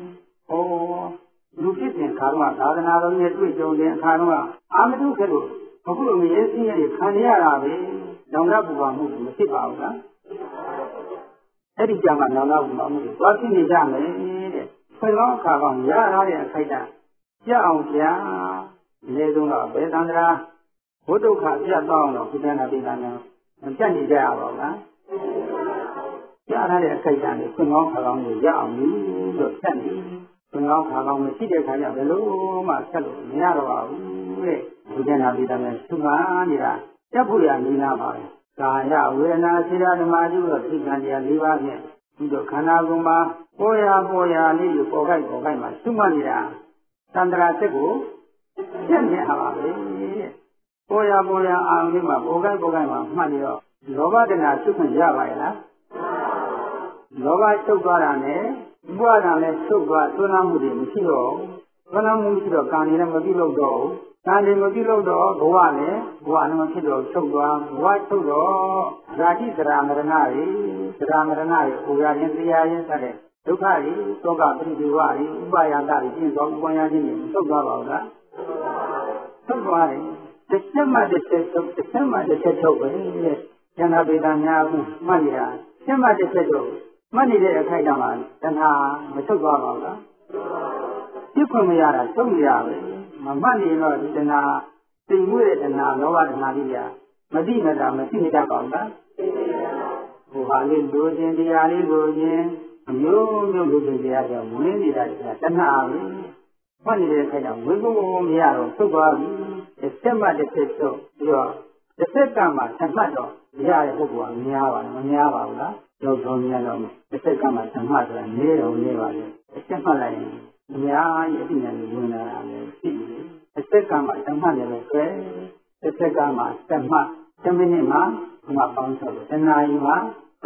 လူဖြစ်စဉ်ခါတော့သာသနာတော်ရဲ့တွေ့ကြုံတဲ့အခါတော့အာမတုခဲ့လို့အခုလိုမျိုးရေးစင်းရခံရတာပဲနောင်တပူပါမှုမဖြစ်ပါဘူးလားအဲ့ဒီကြမှာနောင်တပူပါမှုကိုသွားဖြစ်နေကြမယ်တဲ့ခွင့်ကောင်းအခါကောင်းရရတဲ့အခိုက်အတန့်ကြအောင်ဗျာအနည်းဆုံးတော့ဘယ်သံဃာဘုဒ္ဓခပြတ်တော့တော့ဘုရားနာပိဋကနဲ့မပြတ်နေကြရပါဘူးလားရရတဲ့အခိုက်အတန့်ကိုခွင့်ကောင်းအခါကောင်းကိုရအောင်လို့ဖြတ်နေခွင့်ကောင်းအခါကောင်းမရှိတဲ့ခါကျဘယ်လိုမှဆက်လို့မရတော့ပါဘူးတဲ့ဘုရားနာပိဋကနဲ့သူ့မှာနေတာတက်ဖို့ရနေလာပါပဲကာယဝေဒနာစေတဓမ္မကျိုးတော့သိက္ခာတရား၄ပါးဖြင့်ဒီတော့ခန္ဓာကိုယ်မှာပေါ်ရလေးကိုပေါ်ခိုက်မှာသူ့မှာနေတာသန္တရာစိတ်ကိုပြည့်မြဲပါပဲပေါ်ရအာရုံလေးမှာပေါ်ခိုက်မှာမှတ်နေတော့လောဘတဏှာချုပ်ခွင့်ရပါရဲ့လားလောဘချုပ်သွားတာနဲ့ဥပါဒာလည်းချုပ်သွားသွန်းမှုတွေမရှိတော့သွန်းမှုရှိတော့ကံတွေလည်းမပြုလုပ်တော့ကံတွေမပြုလုပ်တော့ဘဝလည်းမဖြစ်တော့ချုပ်သွားဘဝချုပ်တော့ဇာတိသရမရဏတွေပူရခြင်းတရားခြင်းစတဲ့ဒုက္ခတွေသောကပရိဒီဝတွေဥပါယတာတွေပြင်းသွားဥပါယခြင်းတွေချုပ်သွားပါဦးလားချုပ်သွားတယ်တစ်ချက်မှတစ်ချက်ချုပ်ပဲကျန်တာပေတာများဘူးမှတ်နေတာချက်မှတစ်ချက်ချုပ်မှတ်နေတဲ့အခိုက်အတန့်မှာတဏှာမချုပ်သွားပါဘူးလားပြစ်ခွင့်မရတာချုပ်နေရပဲမမှတ်နေတော့ဒီတဏှာသိမှုရဲ့တဏှာလောဘတဏှာကြီးကမတိမတာမရှိနေတတ်ပါဘူးလားဟိုဟာလေးလိုခြင်းတရားလေးလိုခြင်းအမျိုးမျိုးလိုခြင်းတရားကြောင့်ဝင်နေတာတဏှာပဲမှတ်နေတဲ့ခိုက်တော့ဝင်ဖို့မရတော့ချုပ်သွားပြီတစ်ချက်မှတစ်ချက်ချုပ်ပြီးတော့တစ်ဆက်ကမှဆက်မှတ်တော့ရတဲ့ပုဂ္ဂိုလ်ကမများပါဘူးလားရောက်တော့များတော့တစ်ဆက်ကမှဆက်မှတ်ဆိုတာနေတော့နေပါလေတစ်ချက်မှတ်လိုက်ရင်အများကြီးအပြည့်နဲ့ဝင်လာတာလည်းရှိတယ်တစ်ဆက်ကမှဆက်မှတ်တယ်လို့ဆိုတစ်ဆက်ကမှဆက်မှတ်10မိနစ်မှပေါင်းချုပ်တယ်တနာရီမှ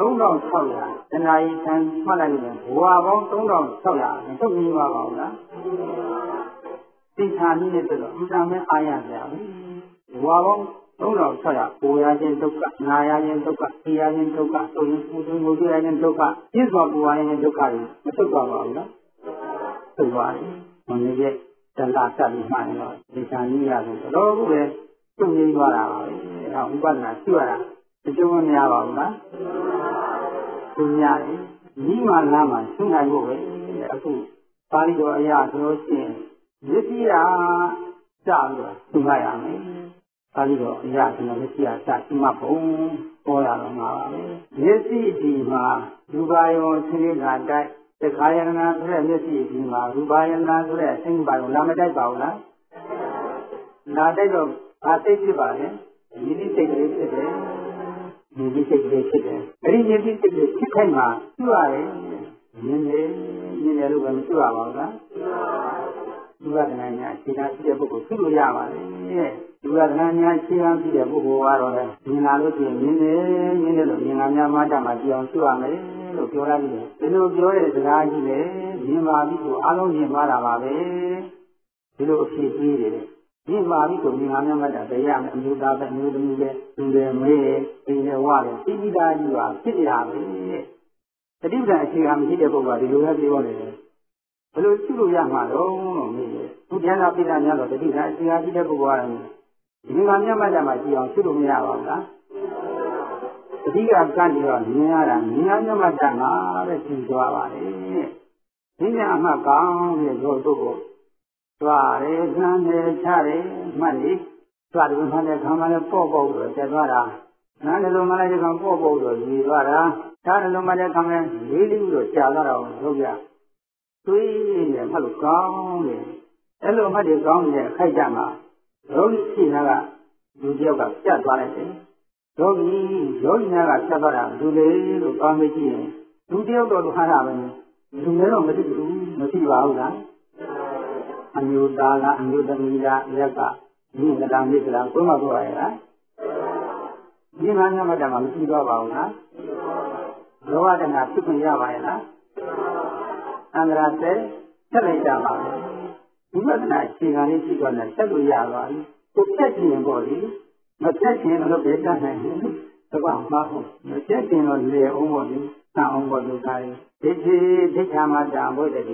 3600တနာရီဆန်းမှတ်လိုက်ရင်ဘဝပေါင်း3600မထုတ်ပြီးပါဘူးလားသိချာနည်းနဲ့ဆိုတော့အမှန်ပဲအားရကြပါဘူးဘဝပေါင်း3600ပူရခြင်းဒုက္ခနာရခြင်းဒုက္ခသိရခြင်းဒုက္ခဆိုရင်ပူခြင်းကိုသိရခြင်းဒုက္ခပြည့်စုံပူရခြင်းဒုက္ခတွေမထုတ်ပါဘူးလားထုတ်ပါတယ်။ဘုန်းကြီးရဲ့တလားတက်ပြီးမှလည်းဒီချာနည်းရဆိုတော့ဘုရားသူ့ရင်းသွားတာပါပဲ။အဲဒါဥပဒနာရှိရတာအကျိုးမများပါဘူးလား။သူများတယ်ဒီမှာလမ်းမှာရှင်းနိုင်ဖို့ပဲအခုပါဠိတော်အရာဆိုလို့ရှိရင်မျက်စိကကြားပြီးတော့ရှင်းရမယ်။ပါဠိတော်အရာဆိုတော့မျက်စိကကြားရှင်းမှပုံပေါ်ရတော့မှာပါပဲ။မျက်စိဒီမှာလူပါယောသိရတာတိုက်တခါယနာဆိုတဲ့မျက်စိဒီမှာရူပါယနာဆိုတဲ့အသိပါကိုလာမတိုက်ပါဘူးလား။လာတိုက်တော့ဘာသိဖြစ်ပါလဲ။ဒီစိတ်ကလေးဖြစ်တယ်။ဒီစိတ်ကလေးဖြစ်တယ်။အဲ့ဒီစိတ်ကလေးဖြစ်ခိုင်းမှာသူ့ရတယ်။မြင်တယ်လို့ပဲမသူ့ရပါဘူးလား။ဒီဝဒနာညာခြေခံရှိတဲ့ပုဂ္ဂိုလ်သူ့လို့ရပါလေ။ဒီဝဒနာညာခြေခံရှိတဲ့ပုဂ္ဂိုလ်ကတော့လည်းမြင်လာလို့ရှိရင်မြင်တယ်လို့မြင်လာများမှတတ်မှကြည့်အောင်သူ့ရမယ်လို့ပြောလိုက်တယ်။ဒီလိုပြောတဲ့စကားကြီးလေမြင်ပါပြီကိုအားလုံးမြင်ပါတာပါပဲ။ဒီလိုအဖြစ်ကြီးတယ်။မြင်ပါပြီကိုမြင်လာများမှတတ်တရားအမျိုးသားပဲအမျိုးသမီးပဲသူတွေမေးဒီနဲ့ဝတယ်တိတိသားကြီးပါဖြစ်နေတာပဲ။တတိပ္ပံအခြေခံမရှိတဲ့ပုဂ္ဂိုလ်ကဒီလိုပဲပြောနေတယ်ဘယ်လိုရှိလို့ရမှာတော့လို့မေးတယ်သူဉာဏ်သာပိဋကများတော့တတိယအစီအရှိတဲ့ပုဂ္ဂိုလ်ကဒီမှာမြတ်မှတ်ကြမှာကြည့်အောင်ရှိလို့မရပါဘူးလားတတိယကံပြီးတော့မြင်ရတာမြင်ရမြတ်မှတ်ကြမှာပဲသိသွားပါလေဒီညာအမှတ်ကောင်းတဲ့ဇောတုကိုသွားတယ်ဆန်းတယ်ချတယ်မှတ်လေသွားတယ်မှတ်တဲ့ခါမှလည်းပေါ့တော့တက်သွားတာနားလည်းလုံးမလိုက်တဲ့ခါပေါ့တော့ရေသွားတာဒါလည်းလုံးမတဲ့ခါမှလေးလေးလို့ကြာသွားတာကိုလုပ်ရသွေးနဲ့မှတ်လို့ကောင်းတယ်အဲ့လိုမှတ်တယ်ကောင်းတဲ့အခိုက်အတန့်မှာယောဂီရှိနာကလူတယောက်ကပြတ်သွားလိုက်တယ်ယောဂီနာကပြတ်သွားတာလူလေးလို့ကောင်းမကြည့်ရင်လူတယောက်တော့ဟာတာပဲလူလည်းတော့မသိဘူးမရှိပါဘူးလားအမျိုးသားလားအမျိုးသမီးလားရက်ကမိကတာမိကတာကိုမှပြောရလားဒီမှာညမတမှာမရှိတော့ပါဘူးလားလောဘတဏှာဖြစ်ခွင့်ရပါရဲ့လားအန္တရာယ်ဆက်လိုက်ကြပါဘူးဝိပဿနာအခြေခံလေးရှိတော့လည်းဆက်လို့ရပါပြီကိုဖြတ်ခြင်းပေါ့လေမဖြတ်ခြင်းတော့ဘယ်တတ်နိုင်ဘူးတပတ်မှာဟုတ်မဖြတ်ခြင်းတော့လေအောင်ပေါ့လေသံအောင်ပေါ့လူသားတွေဒိဋ္ဌိဒိဋ္ဌာမတံဘုဒ္ဓတိ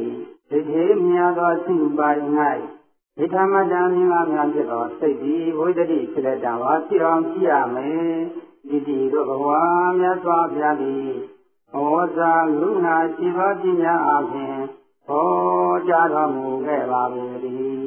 ဒီခေမြာသောစိတ်ပါရင်၌ဒီဓမ္မတံမြင်များဖြစ်သောစိတ်သည်ဝိတ္တိဖြစ်တဲ့တံဝါဖြစ်အောင်ကြည့်ရမယ်ဒီတိတို့ဘဝမြတ်စွာဘုရားသည်ဩဇာလူနာရှိသောပညာအပြင်ဟောကြားတော်မူခဲ့ပါသည်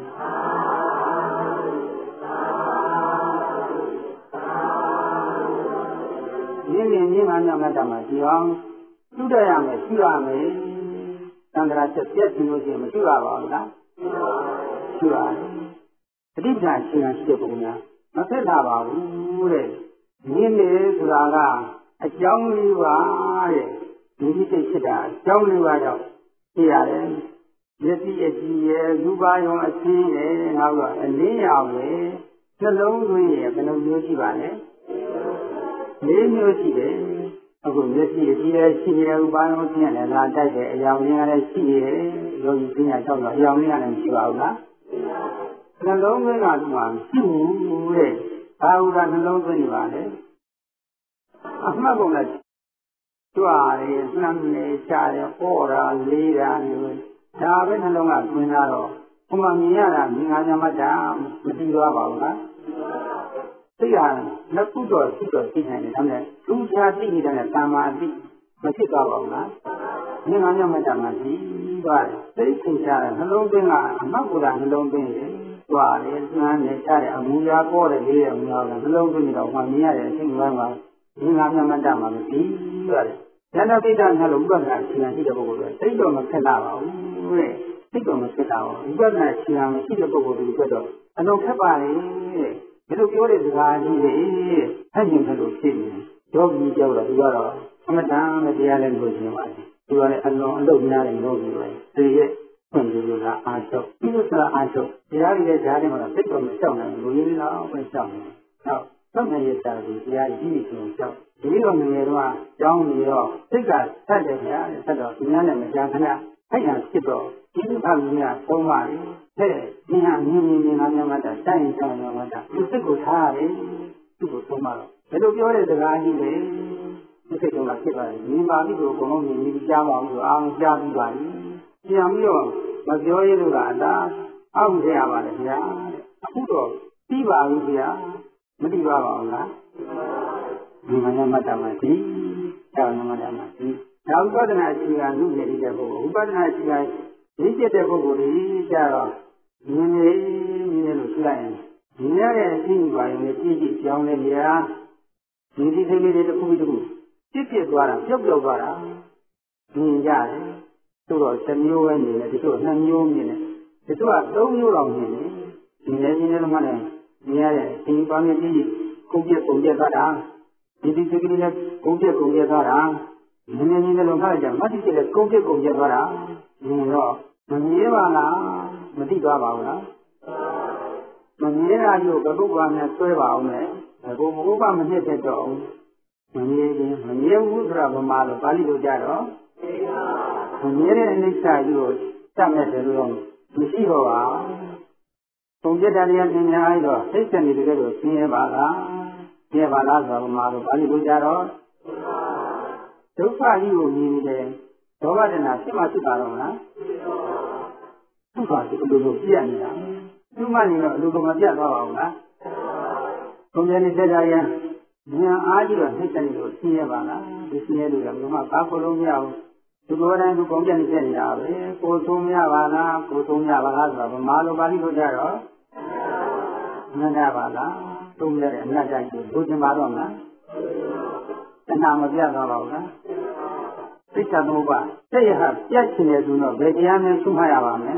မြင်မြင်မြင်မှမြတ်မြတ်တမှာကြည့်အောင်ပြုတတ်ရမယ်ရှိရမယ်သံဃာချက်ပြည့်စုံလို့ရှိရင်မရှိပါဘူးလားရှိပါတယ်ပဋိပဒါရှင်ရှိတဲ့ပုံများမဖြစ်လာပါဘူးတဲ့မြင်နေဆိုတာကအကြောင်းလေးပါတဲ့ဒီစိတ်ဖြစ်တာအကြောင်းလေးပါကြောင့်သိရတယ်မျက်စိအကြည့်ရဲ့လူပါယုံအချင်းရဲ့နောက်တော့အလင်းရောင်ရဲ့နှလုံးသွင်းရဲ့ဘယ်လိုမျိုးရှိပါလဲ၄မျိုးရှိတယ်အခုမျက်စိအကြည့်ရဲ့ရှိတဲ့ဥပါယုံအချင်းနဲ့လာတိုက်တဲ့အယောင်လေးကလည်းရှိတယ်ယောဂီပညာကျောက်တော့အယောင်လေးကလည်းမရှိပါဘူးလားနှလုံးသွင်းတာကမရှိဘူးတဲ့ဘာဟုကနှလုံးသွင်းနေပါလဲအမှတ်ကုန်နဲ့ကြွားရနှမ်းနေချတယ်ပေါ်တာလေးတာမျိုးဒါပဲနှလုံးကတွင်လာတော့ဘုမမြင်ရတာမြင်ငါညမတာမတည်သွားပါဘူးလားသိရလက်ခုတော့သိတော့သိနိုင်တယ်ဒါနဲ့သူချာသိနေတဲ့တာမာသိမဖြစ်သွားပါဘူးလားမြင်ငါညမတာမှတည်သွားတယ်သိသင်ချတဲ့နှလုံးသွင်းကအမှတ်ကုန်တာနှလုံးသွင်းတယ်ကြွားရနှမ်းနေချတယ်အမူအရာပေါ်တဲ့လေးရဲ့အမူအရာကနှလုံးသွင်းနေတော့မှမြင်ရတဲ့အချိန်ကမှဒီငါမြတ်မတ္တမှာမပြီးရတယ်။ဉာဏပိဋကနဲ့လို့ဥပဒနာရှင်ရှိတဲ့ပုဂ္ဂိုလ်တွေစိတ်တော်မဖြစ်လာပါဘူးတဲ့။စိတ်တော်မဖြစ်လာဘူး။ဥပဒနာရှင်မရှိတဲ့ပုဂ္ဂိုလ်တွေကတော့အလုံးခက်ပါလေတဲ့။ဒီလိုပြောတဲ့စကားကြီးတွေဟဲ့ရင်ဘယ်လိုဖြစ်နေ။ယောဂီကြောက်တော့သူကတော့အမတန်နဲ့တရားလည်းလို့ရှင်ပါလေ။သူကလည်းအလုံးအလုပ်များတယ်လို့ပြောတယ်။ဒီရဲ့ဖွင့်ပြီးလို့အာထုတ်။ဒီလိုစအာထုတ်တရားတွေကြားထဲမှာစိတ်တော်မလျှောက်နိုင်ဘူး။လူရင်းတော့ပဲလျှောက်နေ။နောက်သုံးငယ်စာပြီးတရားကြီးဆိုကြောက်ဒီလိုငယ်တော့ကြောင်းပြီးတော့စိတ်ကဆက်တယ်ဗျာဆက်တော့ဒီများနဲ့မကြာခဏဖိုက်တာဖြစ်တော့ဒီလိုအမြင်သုံးပါလေတဲ့ဒီဟာမြင်ငါများမှတာတိုင်ဆောင်ရမှာတာသူစိတ်ကိုထားရတယ်သူ့ကိုသုံးပါတော့ဘယ်လိုပြောတဲ့စကားကြီးလဲဒီစိတ်ကဖြစ်ပါတယ်မြင်ပါပြီဆိုအကုန်လုံးမြင်ပြီးကြားပါဘူးအောင်ကြားပြီးပါပြီပြန်ပြီးတော့မပြောရလို့ကအသာအောက်ရပါလေဗျာအခုတော့ပြီးပါပြီဗျာမတိပါပါဘူးလားဒီမနမတ္တမတိတောင်းမတ္တမတိဒါဥပဒနာရှိကလူရည်တဲ့ပုဂ္ဂိုလ်ဥပဒနာရှိကရည်ကျက်တဲ့ပုဂ္ဂိုလ်ကြီးကြတော့မြင်နေလို့ရှိလိုက်ရင်မြင်ရတဲ့အသိဉာဏ်နဲ့ကြည့်ကြည့်ကြောင်းနေကြဒီဒီသိလေးတွေတစ်ခုပြီးတစ်ခုဖြစ်သွားတာပြုတ်သွားတာမြင်ကြတယ်သို့တော့တစ်မျိုးပဲမြင်တယ်ဒီလိုနှစ်မျိုးမြင်တယ်ဒီလိုကသုံးမျိုးလောက်မြင်တယ်ဒီလည်းမှလည်းမြင်ရတဲ့ဒီပါမတိကုန်ပြသွားတာဒီဒီစိတ်ကလေးနဲ့ကုန်ပြသွားတာနည်းနည်းလေးလုံးခါကြမတိစိတ်လည်းကုန်ပြသွားတာမြင်တော့မမြင်ပါလားမတိသွားပါဘူးလားမမြင်ရလို့ဘုရားနဲ့ဆွဲပါအောင်နဲ့ဘုရားမနှစ်သက်တော့မမြင်ဘူးဆိုတာဗမာလိုပါဠိလိုကြတော့မမြင်တဲ့အနိစ္စကြီးကိုတတ်မဲ့တယ်လို့မရှိတော့ပါပုံပြတဲ့တရားသင်များအဲ့တော့စိတ်ဆက်နေတဲ့ကိုသိရပါလားသိရပါလားဆိုတော့မှာတော့ဘာလို့ကြတော့ဒုက္ခကြီးကိုမြင်နေတယ်ဒေါမတနာဖြစ်မှဖြစ်ပါတော့မလားသူ့ဘာဒီလိုလိုပြတ်နေတာသူ့မှနေတော့လူကမပြတ်သွားပါဘူးလားပုံပြနေတဲ့တရားဉာဏ်အားကြီးတော့စိတ်ဆက်နေလို့သိရပါလားဒီသိရလို့ကဘုမဘာကိုလုံးမရဘူးဒီလိုတိုင်းသူပုံပြနေဖြစ်နေတာပဲကိုသုံးရပါလားကိုသုံးရပါလားဆိုတော့မာလိုပါဠိလိုကြတော့မနာပါလားသုံးရတဲ့အနတ္တကြီးကိုသင်ပါတော့မလားတဏှာမပြတ်သွားပါဘူးလားသိက္ခာသမုပ္ပါစိတ်ဟာပြတ်ချင်တယ်ဆိုတော့ဘယ်တရားနဲ့သုံးမှရပါမလဲ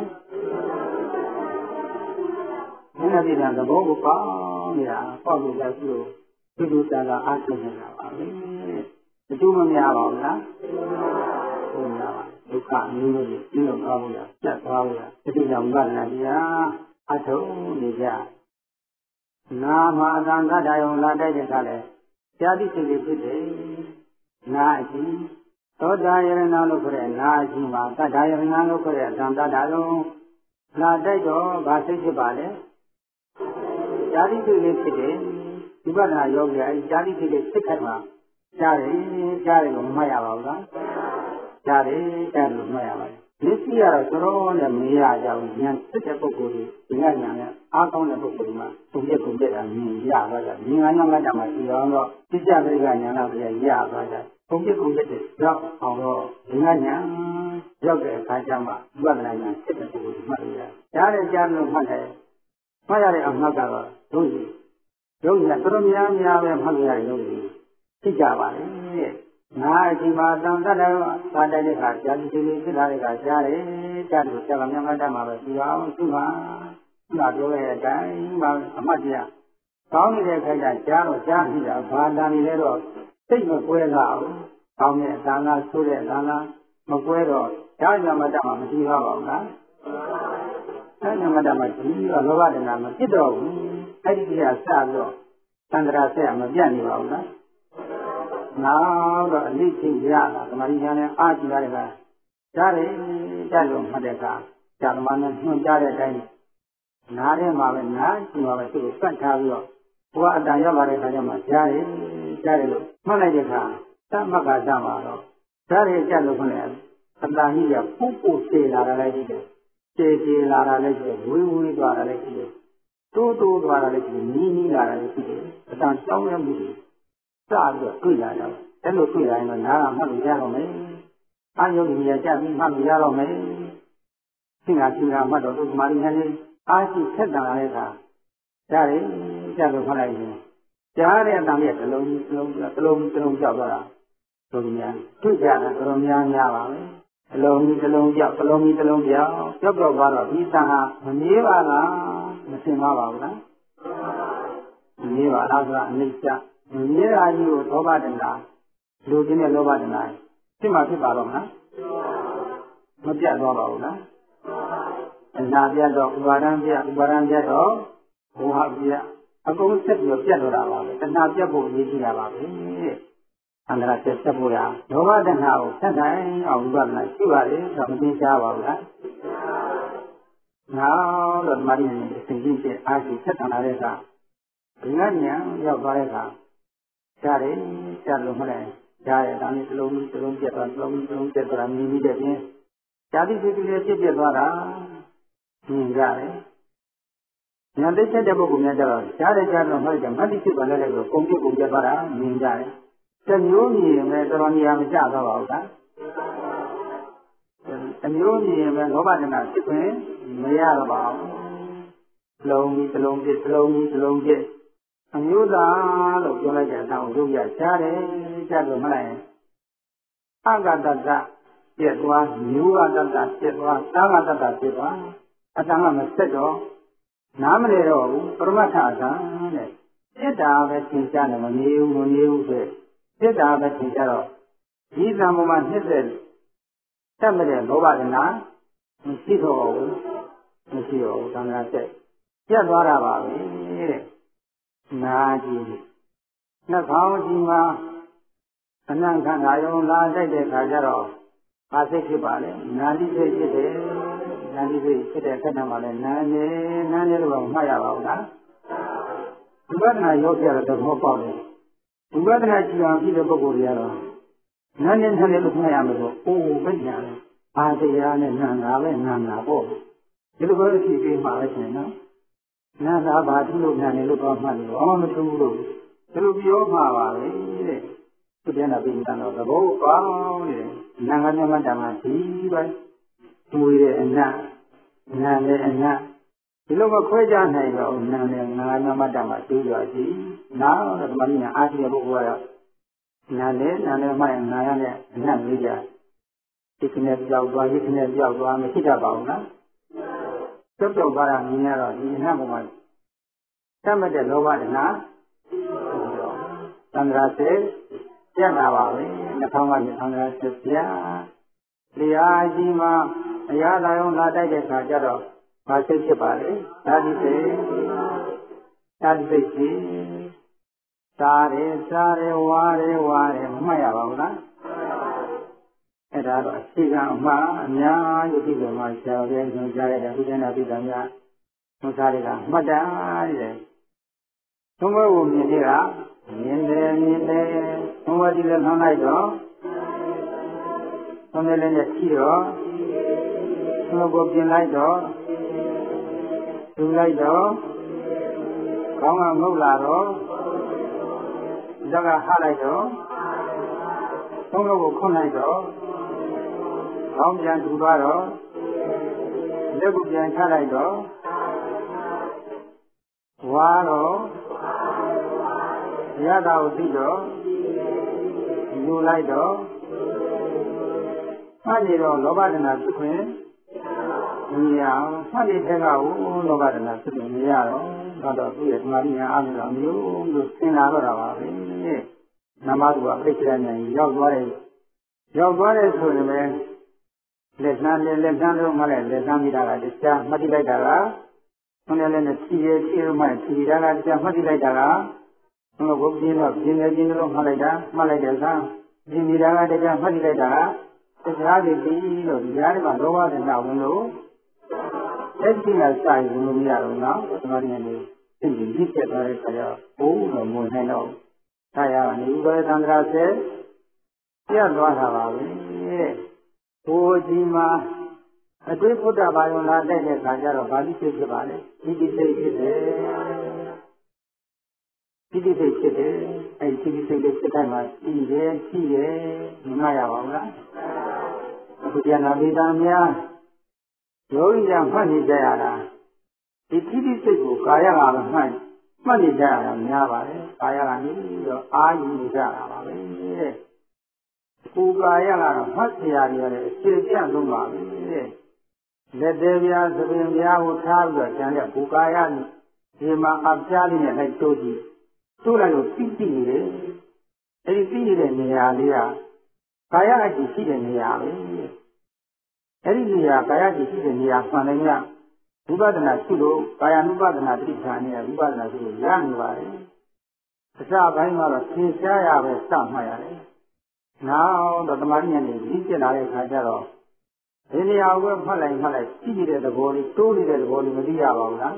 မင်းတို့ကသဘောကိုပေါင်းနေတာပေါ့လို့လည်းသူ့ကိုသူ့တန်တာအားထုတ်နေတာပါပဲအကျိုးမများပါဘူးလားဟုတ်လားဒုက္ခမျိုးမျိုးကြီးပြီးတော့သွားဖို့ရပြတ်သွားဖို့ရတတိယဝိပဿနာတရားအထုံးနေကြနာမအတန်တတယုံလာတဲ့ကလည်းဇာတိစိတ်ဖြစ်တယ်နာအကြီးသောတာယရဏလို့ခေါ်တဲ့နာအကြီးမှာတတ္တယရဏလို့ခေါ်တဲ့အတန်တတယုံလာတဲ့တော့ဗာစိတ်ဖြစ်ပါလေဇာတိစိတ်ဖြစ်တယ်ဝိပဿနာယောဂီအဲဒီဇာတိစိတ်ဖြစ်ခတ်မှာကြားတယ်လို့မမှတ်ရပါဘူးလားကြားတယ်လို့မှတ်ရပါတယ်လက်ရှိကတော့သရောနဲ့မရကြဘူးဉာဏ်စစ်တဲ့ပုဂ္ဂိုလ်ဒီကဉာဏ်နဲ့အားကောင်းတဲ့ပုဂ္ဂိုလ်မှာပုံပြပုံပြတာမြင်ရသွားကြဉာဏ်ကညောင်းလိုက်တာမှဒီတော့တိကျပရိကဉာဏ်တော့ပြရသွားကြပုံပြပုံပြတဲ့ရောက်အောင်တော့ဒီကဉာဏ်ရောက်တဲ့အခါကျမှဝိပဿနာဉာဏ်စစ်တဲ့ပုဂ္ဂိုလ်မှတ်ရကြားတဲ့ကြားလို့မှတ်တယ်မှတ်ရတဲ့အမှတ်ကတော့ဒုက္ခရုပ်နဲ့တော်များများပဲမှတ်ရတဲ့ရုပ်ကြီးသိကြပါလေငါအချိန်မှာတန်တတ်တယ်သာတဲ့ခါကြာတိတိဖြစ်လာတဲ့ခါကြားတယ်ကြားလို့ကြာကမြတ်တတ်မှာပဲဒီအောင်သူ့မှာပြောခဲ့တဲ့အတိုင်းမှအမှတ်တရကောင်းနေတဲ့ခါကျကြားတော့ကြားပြီတာဘာတန်နေလဲတော့စိတ်မကွဲလာဘူးကောင်းတဲ့အတန်လားဆိုးတဲ့အတန်လားမကွဲတော့ကြားမြတ်တတ်မှာမကြည့်ပါဘူးလားအဲ့မြတ်တတ်မှာဒီတော့လောဘတဏမဖြစ်တော့ဘူးအဲ့ဒီကစတော့သန္တရာဆက်မပြတ်နေပါဘူးလားနောက်တော့အလိချင်းရတာဓမ္မရိညာနဲ့အားကြည့်ရတဲ့ကကြားတယ်ကြားလို့မှတ်တဲ့ကဇာတမနဲ့ညွှန်ကြားတဲ့အတိုင်းနားထဲမှာပဲနားရှိမှာပဲသူ့ကိုပတ်ထားပြီးတော့ဘုရားအတန်ရောက်လာတဲ့ခါကျမှကြားတယ်လို့မှတ်လိုက်တဲ့အခါသမက္ကသမှာတော့ကြားတယ်ကြားလို့ခွင့်တယ်အတန်ကြီးကပုပ်ပုတ်သေးလာတာလည်းရှိတယ်ကျေလာတာလည်းရှိတယ်ဝေးဝေးသွားတာလည်းရှိတယ်တိုးသွားတာလည်းရှိတယ်နီးလာတာလည်းရှိတယ်အတန်တောင်းရမှုတွေစပြီးတော့တွေ့လာတော့အဲ့လိုတွေ့လာရင်တော့နားကမှတ်လို့ရတော့မယ်အာယုန်ကြီးရကြပြီးမှတ်လို့ရတော့မယ်သင်္ဃာသင်္ဃာမှတ်တော့ဒီမာရီဟန်လေးအားရှိဆက်တန်လာတဲ့အခါကြားတယ်ကြားလို့မှတ်လိုက်ရင်ကြားတဲ့အတန်လေးတစ်လုံးကြောက်သွားတာဆိုပြီးများတွေ့ကြတာတော်များပါပဲအလုံးကြီးတစ်လုံးကြောက်တစ်လုံးကြီးတစ်လုံးကြောက်သွားတော့ဒီတန်ဟာမမြဲပါလားမစင်ပါဘူးလားမမြဲပါလားဆိုတာအနိစ္စမြေရာကြီးကိုလောဘတဏှာလူချင်းတဲ့လောဘတဏှာဖြစ်မှဖြစ်ပါတော့မလားမပြတ်သွားပါဘူးလားအနာပြတ်တော့ဥပါဒံပြတ်တော့ဘုဟာပြတ်အကုန်ဆက်ပြီးပြတ်တော့တာပါပဲတဏှာပြတ်ဖို့အရေးကြီးတာပါပဲအန္တရာယ်ဆက်ဖို့ရလောဘတဏှာကိုဆက်နိုင်အောင်ဥပဒနာရှိပါလေတော့မသိချပါဘူးလားနောက်တော့ဓမ္မရင်းနဲ့သင်ကြည့်တဲ့အားရှိဆက်ထန်လာတဲ့အခါဒီကဉာဏ်ရောက်သွားတဲ့အခါကြားတယ်ကြားလို့မှလည်းကြားတယ်ဒါနဲ့တစ်လုံးပြတ်သွားတစ်လုံးပြတ်သွားမြင်ပြီးတဲ့ပြင်ဇာတိစိတ်တွေပြတ်သွားတာမြင်ကြတယ်ဉာဏ်သိချက်တဲ့ပုဂ္ဂိုလ်များကြတော့ကြားတော့မှလည်းမတ္တိစိတ်ပါလဲတဲ့ကိုကုန်ပြတ်သွားတာမြင်ကြတယ်တမျိုးမြင်မယ်တော်တော်နေရာမကျသွားပါဘူးလားတမျိုးမြင်မယ်လောဘတဏှာဖြစ်ခွင့်မရတော့ပါဘူးတစ်လုံးပြတ်အမျိုးသားလို့ပြောလိုက်တဲ့အတိုင်းရုပ်ရကြားတယ်ကြားလို့မှလိုက်ရင်အဂတတပြည့်သွားမျိုးဂတတပြည့်သွားသာဂတတပြည့်သွားအတန်ကမဆက်တော့နားမလဲတော့ဘူးပရမတ္ထအတန်တဲ့စိတ်တာပဲသင်ကြားတယ်မနေဘူးဆိုစိတ်တာပဲသင်ကြားတော့ဒီသံပေါ်မှာနှစ်သက်တတ်မဲ့လောဘကနာမရှိတော့ဘူးသံဃာဆက်ပြတ်သွားတာပါပဲတဲ့နာကြီးနှာခေါင်းကြီးမှာအနံ့ခန္ဓာယုံလာတိုက်တဲ့ခါကျတော့ဘာစိတ်ဖြစ်ပါလဲနာတိစိတ်ဖြစ်တယ်နာတိစိတ်ဖြစ်တဲ့ခဏမှလည်းနာနေလို့မှတ်ရပါဘူးလားဝိပဿနာရောက်ကြတဲ့သဘောပေါက်တယ်ဝိပဿနာကြည့်အောင်ကြည့်တဲ့ပုဂ္ဂိုလ်တွေကတော့နာနေလို့မှတ်ရမယ်ဆိုအိုးဘယ်ညာလဲအာတရားနဲ့နာတာပေါ့ဒီလိုပဲကြည့်ပြီးမှပဲရှင်နော်နာသာဘာတိလို့နာနေလို့တော့မှတ်လို့အော်မထူးဘူးလို့ဒီလိုပြောမှာပါပဲတဲ့သူပြန်လာပြီးတော့သဘောပေါက်တဲ့နာငါမြတ်တမှာဒီပဲတွေ့တဲ့အနတ်နာနဲ့အနတ်ဒီလိုမခွဲခြားနိုင်တော့နာနဲ့ငါမြတ်တမှာတွေ့ရစီနောက်တော့ဓမ္မကြီးအားရှိတဲ့ပုဂ္ဂိုလ်ကတော့နာနဲ့မှငါရနဲ့အနတ်လေးကြဒီကနေ့ကြောက်သွားမရှိတတ်ပါဘူးနော်တုတ်သွားတာမြင်ရတော့ဒီအနတ်ဘုံမှာတတ်မဲ့တဲ့လောဘတဏှာသံဃာစေပြတ်လာပါပဲနှာခေါင်းကနေသံဃာစေပြတရားကြီးမှာအရာသာယုံလာတိုက်တဲ့ခါကျတော့ဘာစိတ်ဖြစ်ပါလဲဓာတိစိတ်ကြီးစားတယ်ဝါတယ်မမှတ်ရပါဘူးလားအဲ့ဒါတော့အခြေခံအမှားအများကြီးဒီလိုမှဆရာတော်ညွှန်ကြားရတဲ့ဘုရားနာပိဋကများသံဃာတွေကမှတ်တာတဲ့သုံးဘကိုမြင်တဲ့ကမြင်တယ်သုံးဘဒီလည်းနှောင်းလိုက်တော့သုံးတယ်လည်းရှိတော့ဘုကိုပြင်လိုက်တော့သူလိုက်တော့ခေါင်းကငုတ်လာတော့ဇက်ကဟလိုက်တော့သုံးလုံးကိုခွန်းလိုက်တော့ခေါင်းပြန်ထူသွားတော့လက်ကိုပြန်ချလိုက်တော့ဝါတော့ရတာကိုသိတော့ယူလိုက်တော့မှတ်နေတော့လောဘတဏှာဖြစ်ခွင့်မရအောင်မှတ်နေတဲ့ကကိုလောဘတဏှာဖြစ်ခွင့်မရတော့တော့သူ့ရဲ့ဓမ္မဉာဏ်အားဖြင့်တော့မျိုးလို့သင်လာတော့တာပါပဲနမတူကပြိစ္ဆာဉာဏ်ရောက်သွားတယ်ဆိုရင်ပဲလက်နှမ်းလုံးမှလည်းလက်နှမ်းမိတာကတရားမှတ်တိလိုက်တာကဘုန်းလည်းနဲ့ဖြီးမှဖြီးတာကတရားမှတ်တိလိုက်တာကဘုန်းကပြင်းတော့ပြင်းလုံးမှတ်လိုက်တဲ့အခါပြင်းနေတာကတရားမှတ်တိလိုက်တာကတရားတွေပြီးလို့ဒီကြားထဲမှာလောဘတဏှာဝင်လို့လက်ရှိကစာရင်ဝင်လို့မရတော့နော်ဒီမှာနေသိပြီးပြည့်ကျက်သွားတဲ့အခါကျဘိုးတော်မဝင်နိုင်တော့ဒါရကနေဥပဒေသံဃာဆဲပြတ်သွားတာပါပဲဘိုးကြီးမှာအတွေ့ဘုဒ္ဓဘာယုံလာတဲ့အခါကျတော့ဗာတိစိတ်ဖြစ်ပါလေဒီတိစိတ်ဖြစ်တယ်အဲဒီတိစိတ်လေးဖြစ်တိုင်းမှာရှိတယ်မနာရပါဘူးလားအခုကျန်တာမိသားများယောဂီကမှတ်နေကြရတာဒီတိစိတ်ကိုကာယကမှမှတ်နေကြရတာများပါတယ်ကာယကနေပြီးတော့အာယူနေကြတာပါပဲတဲ့ကိုယ်ကာယကတော့မှတ်เสียရတယ်အခြေပြဆုံးပါပဲတဲ့လက်သေးပြားသပင်ပြားကိုထားပြီးတော့ကျန်တဲ့ကိုယ်ကာယဒီမှာအပြားလေးနဲ့လိုက်တိုးကြည့်တိုးလိုက်လို့သိနေတယ်အဲဒီသိနေတဲ့နေရာလေးကကာယအကြည့်ရှိတဲ့နေရာပဲအဲဒီနေရာကာယအကြည့်ရှိတဲ့နေရာမှန်တယ်များဝိပဿနာရှိလို့ကာယ ानु ပဒနာတိဋ္ဌာန်နဲ့ဝိပဿနာရှိလို့ရနေပါတယ်အစပိုင်းမှာတော့သင်ရှားရပဲစမှတ်ရတယ်နောက်တော့တမာတိဉာဏ်နဲ့ကြီးကျက်လာတဲ့အခါကျတော့ဒီနေရာကိုမှတ်လိုက်ရှိနေတဲ့သဘောလေးတိုးနေတဲ့သဘောလေးမသိရပါဘူးလား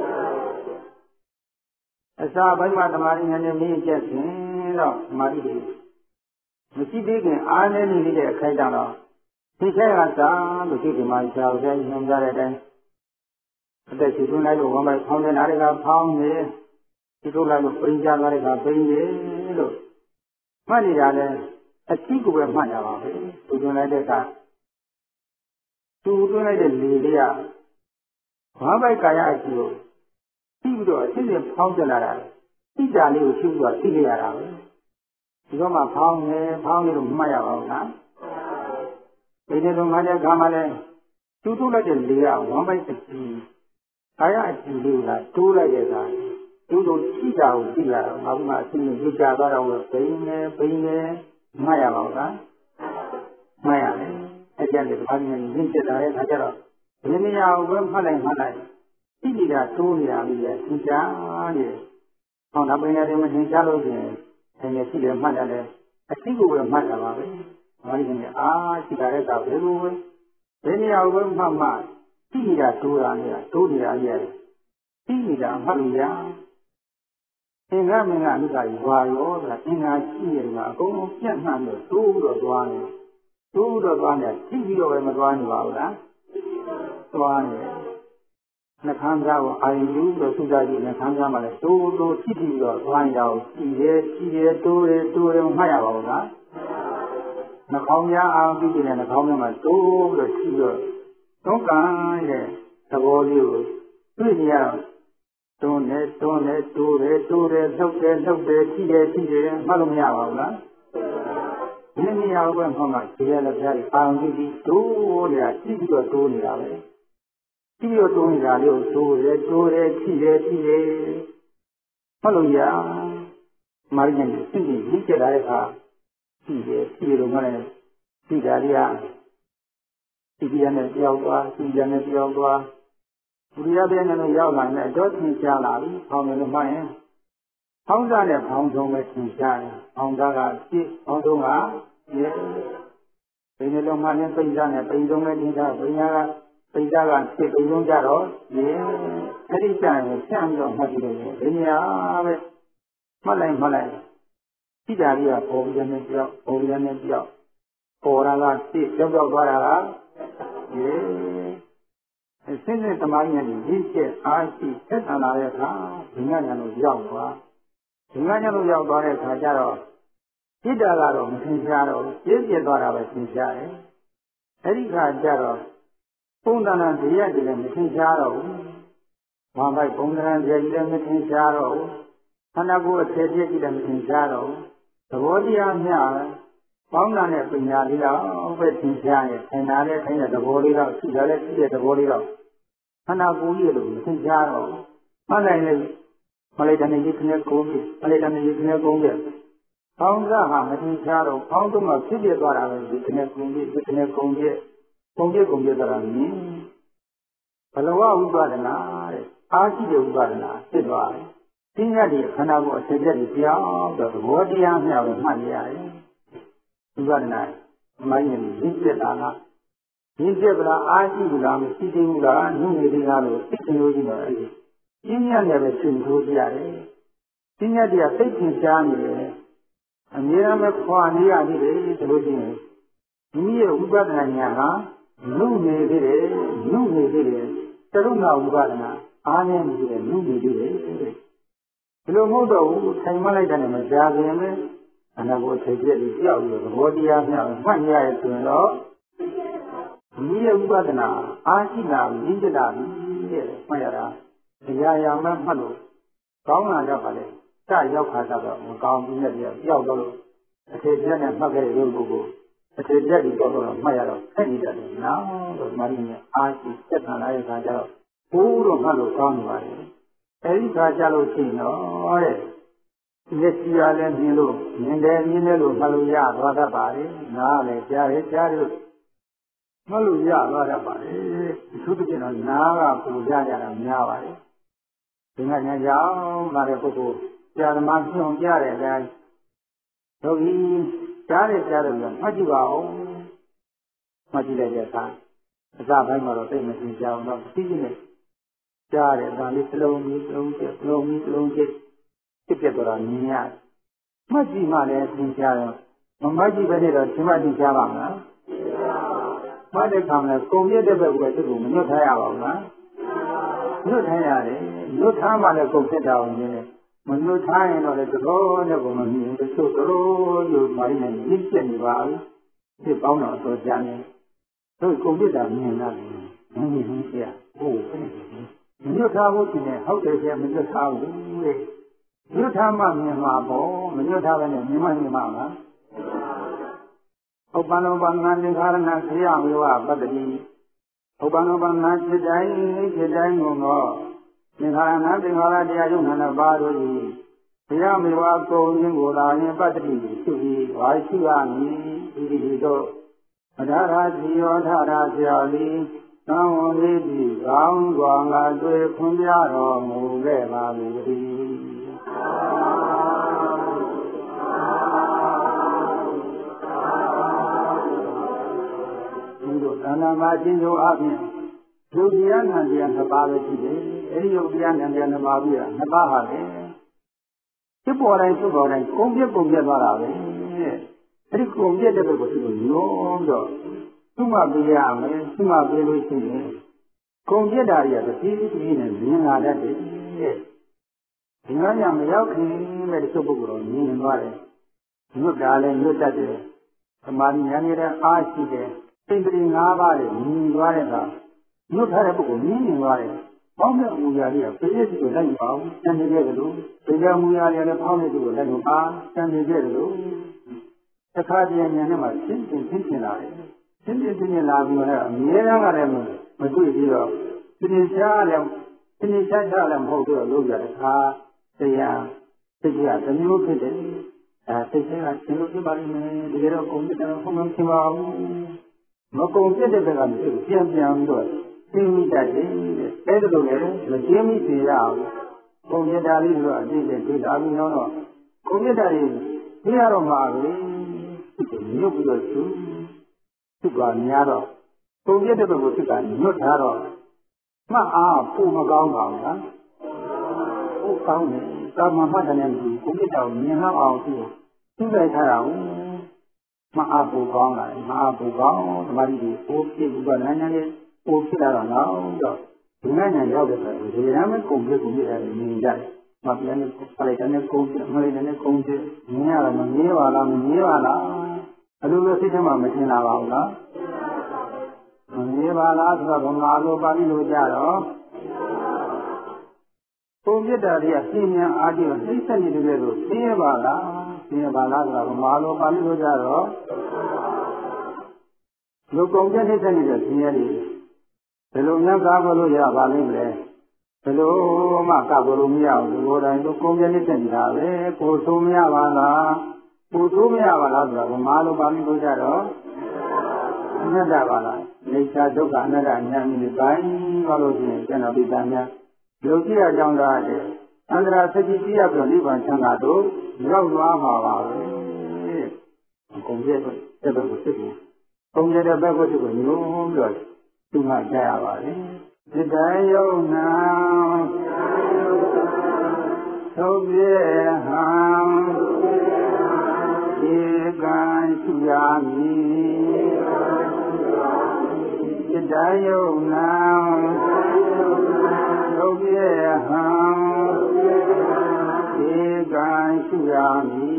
အစပိုင်းမှာတမာတိဉာဏ်နဲ့မြင့်ကျက်ခြင်းတော့တမာတိတွေမရှိသေးခင်အားနည်းနေတဲ့အခိုက်အတန့်တော့ဒီခဲကစားလို့ဒီမှာရှားရဲညွှန်ကြတဲ့အတိုင်းအသက်ရှင်လိုက်လို့ဝမ်းပိုက်ဖောင်းနေတာတွေကဖောင်းနေဒီလိုလိုက်လို့ပိန်ကြသွားတဲ့ကပိန်နေလို့မှတ်နေတာလဲအတိကိုပဲမှတ်ရပါပဲသူတွင်လိုက်တဲ့ကသူတွင်လိုက်တဲ့လေလေးကဝမ်းပိုက်ကာယအကျိုးပြီးတော့အစစ်စစ်ဖောင်းကြလာတာစိတ်ဓာတ်လေးကိုရှုပ်သွားသိရတာပဲဒီတော့မှဖောင်းနေလို့မှတ်ရပါဘူးလားဒီနေ့တော့မှတ်တဲ့အခါမှာလဲသူတွင်လိုက်တဲ့လေကဝမ်းပိုက်အကျိုးကာယအကျိုးလေးကတိုးလိုက်တဲ့အခါသူတို့ရှိတာကိုသိရတော့နောက်မှအစစ်စစ်ကြွကြသွားတော့ပိန်နေမှတ်ရပါဘူးလားမှတ်ရတယ်အဲ့ကျတဲ့ဘာမှမရင်းချက်တာရဲ့အခါကျတော့ဒီနေရာကိုပဲမှတ်လိုက်သိနေတာတိုးနေတာပြီးရသင်ကြားနေတယ်ဟောနောက်ပိန်နေတယ်မသင်ကြားလို့ရှိရင်သင်ရရှိတယ်မှတ်ရတယ်အသိကိုပဲမှတ်တာပါပဲဘာလို့လဲရှိတာတဲ့ကဘယ်လိုပဲဒီနေရာကိုပဲမှတ်သိနေတာတိုးနေတာရဲ့သိနေတာမှတ်လို့ရသင်္ကမင်္ဂအနုကာရီဝါရောဆိုတာသင်္ဃာရှိရမှာအကုန်လုံးပြတ်နှံ့လို့တိုးတော့သွားနေသိပြီးတော့ပဲမသွားနေပါဘူးလားသွားနေနှခမ်းသားကိုအာရုံယူလို့သုဒ္ဓကြီးနှခမ်းသားမှလည်းတိုးဖြစ်ပြီးတော့သွားနေတာကိုရှိတယ်တိုးတယ်မှတ်ရပါဘူးလားနှခေါင်းများအာရုံပြုနေတဲ့နှခေါင်းများမှာတိုးလို့ရှိတော့သုံးကန်တဲ့သဘောလေးကိုတွေ့နေရတွန်းတယ်တိုးတယ်လှုပ်တယ်ထိတယ်မှတ်လို့မရပါဘူးလားဒီနေရာကိုမှမှဒီရလည်းပြားအာရုံပြုပြီးတိုးနေတာရှိပြီးတော့တိုးနေတာပဲရှိပြီးတော့တိုးနေတာလေးကိုတိုးတယ်ထိတယ်မှတ်လို့ရမာရိယန်စိတ်ကြီးကြီးကျလာတဲ့အခါရှိတယ်လို့မှလည်းဒီဓာရီကဒီပြနဲ့ပြောင်းသွားဘုရားပြည့်နဲ့ရောက်လာတယ်တော့သင်ရှားလာပြီဖောင်းတယ်လို့မှတ်ရင်ဖောင်းစားနဲ့ဖောင်းဆုံးပဲသင်ရှားတယ်ဖောင်းစားကပြည့်ဖောင်းဆုံးကရေဒီနေ့လုံးမှလည်းပိဋကနဲ့ပိဋဆုံးနဲ့သင်ရှားပိဋကပြည့်ပိဆုံးကြတော့ရေအဲ့ဒီကြရင်ဖြန့်ပြီးတော့မှတ်ပြီးတော့ဒီနေရာပဲမှတ်လိုက်စိတာလေးကပေါ်ပြီးနဲ့ပြောက်ပေါ်လာကပြည့်ရောက်သွားတာကရေဆင်းရဲသမားဉာဏ်ကြီးရင့်ကျက်အားရှိသက်သာလာတဲ့အခါဒိဋ္ဌဉာဏ်ကိုရောက်သွားဒိဋ္ဌဉာဏ်ကိုရောက်သွားတဲ့အခါကျတော့จิตတာကတော့မသင်ရှားတော့ပြည့်ပြည့်သွားတာပဲသင်ရှားတယ်အဲ့ဒီခါကျတော့ပုံသဏ္ဍာန်ဇေယျတွေလည်းမသင်ရှားတော့ဘူးဘာမိုက်ပုံသဏ္ဍာန်ဇေယျတွေလည်းမသင်ရှားတော့ဘူးခန္ဓာကိုယ်အခြေဖြစ်ကြီးလည်းမသင်ရှားတော့ဘူးသဘောတရားမျှပေါင်းတာနဲ့ပညာလေးတော့ပဲသင်ရှားနေသင်တာလည်းထိုင်တဲ့သဘောလေးတော့ရှိတာလည်းရှိတဲ့သဘောလေးတော့ခန္ဓာကိုယ်ကြီးလို့မသင်ရှားတော့မှတ်နိုင်လေမလေးတဏှိကြီးခနဲ့ကုန်ပြီမလေးတဏှိကြီးခနဲ့ကုန်ပြီပေါင်းစားဟာမသင်ရှားတော့ပေါင်းတော့မှဖြစ်ပြသွားတာပဲဒီခနဲ့ကုန်ပြီဒီခနဲ့ကုန်ပြီကုန်ပြသွားတာနည်းဘလဝဝိပဿနာတဲ့အားရှိတဲ့ဝိပဿနာဖြစ်သွားတယ်။သိရတဲ့ခန္ဓာကိုယ်အခြေချက်ကြီးပြောင်းတော့သဘောတရားမျှပဲမှတ်နေရတယ်။ဝိပဿနာမိုင်းရင်ရင့်ကျက်တာလားရင့်ကျက်လားအားရှိဘူးလားမရှိသေးဘူးလားညှိနေသေးလားလို့သိချင်လို့ရှိတော့အဲ့ဒီပြင်းရနဲ့ပဲသင်ထိုးကြရတယ်။ပြင်းရတဲ့စိတ်ထင်ရှားနေတယ်။အမြဲတမ်းပဲခွာနေရသေးတယ်ဆိုလို့ရှိရင်မိမိရဲ့ဝိပဿနာဉာဏ်ဟာနုနေသေးတယ်နုနေသေးတယ်တရုဏဝိပဿနာအားနည်းနေသေးတယ်နုနေသေးတယ်ဒီလိုမဟုတ်တော့ဘူးထိုင်မှလိုက်တယ်မကြားခင်ပဲအနာကိုအခြေပြည့်ပြီးကြောက်ပြီးသဘောတရားမျှမှတ်ရရဆိုရင်တော့မိရဲ့ဝိပဿနာအားရှိလာပြီးရင့်လာပြီးတဲ့မှတ်ရတာတရားရမှမှတ်လို့ကောင်းလာတတ်ပါလေစရောက်ခါတော့မကောင်းဘူးနဲ့ကြောက်တော့လို့အခြေပြည့်နဲ့မှတ်ခဲ့တဲ့ပုဂ္ဂိုလ်အခြေပြည့်ဒီတော့မှတ်ရတော့အဲ့ဒီတည်းနော်တော့မာရင်းနဲ့အားရှိသက်သာလာတဲ့အခါကျတော့ဘိုးတော့မှတ်လို့ကောင်းနေပါလေအဲ့ဒီခါကျလို့ရှိရင်တော့တဲ့မျက်စိရလည်းမြင်လို့မြင်တယ်လို့မှတ်လို့ရသွားတတ်ပါလေနားလည်းကြားလို့မှတ်လို့ရသွားတတ်ပါလေအထူးသဖြင့်တော့နားကပူကြကြတာများပါလေဒီကညာကြောင့်ပါတဲ့ပုဂ္ဂိုလ်ကြာသမားညွှန်ကြတဲ့အတိုင်းတို့ဒီကြားလို့မှတ်ကြည့်ပါဦးမှတ်ကြည့်လိုက်တဲ့အခါအစပိုင်းမှာတော့သိမသိကြအောင်တော့သိကြည့်နေကြားတယ်ဒါလေးစလုံးကြီးဖြစ်ပြတော့တာမြင်ရမှတ်ကြည့်မှလည်းသင်ကြားတော့မမှတ်ကြည့်ပဲနဲ့တော့သင်မှသိကြပါမလားမှတ်တဲ့အခါမှာကုန်ရတဲ့ဘက်ကသူ့ကိုမညွတ်ထားရပါဘူးလားညွတ်ထားရတယ်ညွတ်ထားမှလည်းကုန်ဖြစ်တာအောင်နည်းမညွတ်ထားရင်တော့လည်းသဘောနဲ့ကိုမမြင်ဘူးသူတို့လိုမိုင်းနေရင့်ကျက်နေပါဘူးဒီပေါင်းတော့တော့ကြမ်းနေတို့ကုန်ပြတာမြင်လာတယ်မမြင်ဘူးဆရာဟုတ်မညွတ်ထားဘူးရှင်နဲ့ဟုတ်တယ်ဆရာမညွတ်ထားဘူးလေညွတ်ထားမှမြင်မှာပေါ့မညွတ်ထားပဲနဲ့မြင်မှမှာလားဥပ္ပန္နောပန္နသင်္ခါရဏခရမေဝပတ္တိဥပ္ပန္နောပန္နจิตတိုင်းကိုတော့သင်္ခါရတရားယုံနာပါတို့၏ခရမေဝကုံရင်းကိုလာရင်ပတ္တိရှိပြီးဝါရှိရမည်ဒီတို့အထာရဇီယောထာရဆရာသည်သံဝေတိကောင်းစွာငါတွေ့ခွင့်ပြတော်မူခဲ့ပါသည်ဒီတို့သဏ္ဍာန်မှာရှင်းဆုံးအပြင်ယုတ်တရားနံတရားနှစ်ပါးပဲရှိတယ်အဲဒီယုတ်တရားနံတရားနှစ်ပါးပြီးတာနှစ်ပါးဟာလေဖြစ်ပေါ်တိုင်းကုန်ပြတ်သွားတာပဲအဲဒီကုန်ပြတ်တဲ့ဘက်ကိုသူ့ညောတော့သူ့မှပြရမယ်သူ့မှပြလို့ရှိရင်ကုန်ပြတ်တာတွေကတည်တည်နဲ့မြင်လာတတ်တယ်ဒီမှာညမရောက်ခင်မဲ့တချို့ပုဂ္ဂိုလ်တော်မြင်သွားတယ်ညွတ်တာလည်းညွတ်တတ်တယ်သမာဓိဉာဏ်နဲ့အားရှိတယ်စိတ်တည်း၅ပါးနဲ့မြင်သွားတဲ့အခါညွတ်ထားတဲ့ပုဂ္ဂိုလ်မြင်သွားတယ်ပေါင်းတဲ့မူရာတွေကပြည့်စုံကိုလိုက်ပါအောင်စံနေခဲ့တယ်လို့ဒီကမူရာတွေလည်းပေါင်းတဲ့သူကိုလိုက်လို့ပါစံနေခဲ့တယ်လို့တစ်ခါတည်းဉာဏ်နဲ့မှရှင်းလာတယ်ရှင်းလာပြီးတော့အမြဲတမ်းကလည်းမတွေ့ပြီးတော့သင်္ချာလည်းမဟုတ်တော့လို့ရတဲ့အခါတရားသိကြတစ်မျိုးဖြစ်တယ်သိချင်ကသင်လို့ပြပါလိမ့်မယ်ဒီတော့ကုန်ပြတယ်ဘုံမဖြစ်ပါဘူးမကုန်ပြတဲ့ဘက်ကမျိုးပြန်ပြီးတော့သိမိတတ်တယ်အဲ့ဒါလိုလည်းမသိမိသေးရအောင်ကုန်ပြတာလေးဆိုတော့အတိတ်ကသိတာပြီးတော့ကုန်ပြတာလေးသိရတော့မှာပဲညွတ်ပြီးတော့သူကများတော့ကုန်ပြတဲ့ဘက်ကိုသူကညွတ်ထားတော့မှတ်အားပုံမကောင်းပါဘူးလားဟုတ်ကောင်းတယ်သာမမှတ်တယ်နဲ့ကုန်ပြတာကိုမြင်မှအောင်သူလိုက်ထားတာမအားပူကောင်းလာမအားပူကောင်းသမာဓိကိုပိုးပြည့်ပြီးတော့နာညာလေးပို့ဖြစ်လာတော့တော့ဒီနိုင်ငံရောက်တဲ့ဆိုဒီရမ်းမဲ့ကုန်ပြကုန်ပြတယ်မြင်ကြတယ်မပြန်နဲ့ပလိုက်တဲ့ကုန်ပြမလိုက်တဲ့ကုန်ပြမြင်ရတော့မမြင်ပါလားမမြင်ပါလားအလိုလိုစိတ်ထဲမှာမထင်လာပါဘူးလားမမြင်ပါလားဆိုတော့ဗမာလိုပါဠိလိုကြတော့ပုံပြတာတွေကပြင်းမြန်အားကြီးနှိမ့်ဆက်နေတယ်လို့သိရပါလားသိရပါလားဆိုတော့ဗမာလိုပါဠိလိုကြတော့လူကုန်ပြနှိမ့်ဆက်နေတဲ့သိရတယ်ဘယ်လိုများကားလို့ရပါလိမ့်မလဲဘယ်လိုမှကားလို့မရဘူးဒီလိုတိုင်းလူကုန်ပြနှိမ့်ဆက်နေတာပဲကိုဆိုးမရပါလားကိုဆိုးမရပါလားဆိုတော့ဗမာလိုပါဠိလိုကြတော့အနတ္တပါလားနေသာဒုက္ခအနတ္တဉာဏ်ကြီးပိုင်းဟောလို့ရှိရင်ကျန်တော်ပိတ္တများလူကြည့်ရကြောင်းသားတဲ့အန္တရာစတိကြည့်ရပြီးနိဗ္ဗာန်ချမ်းသာတို့ရောက်သွားမှာပါပဲကုန်ပြတဲ့ဘက်ကိုသိတယ်ကုန်ပြတဲ့ဘက်ကိုသိကိုညိုးပြီးတော့သူမှကြားရပါလေဒီတိုင်းယုံနာသုပြေဟံဧကံစုရမည်ဒီတိုင်းယုံနာသုပြေဟံဧကံစုရမည်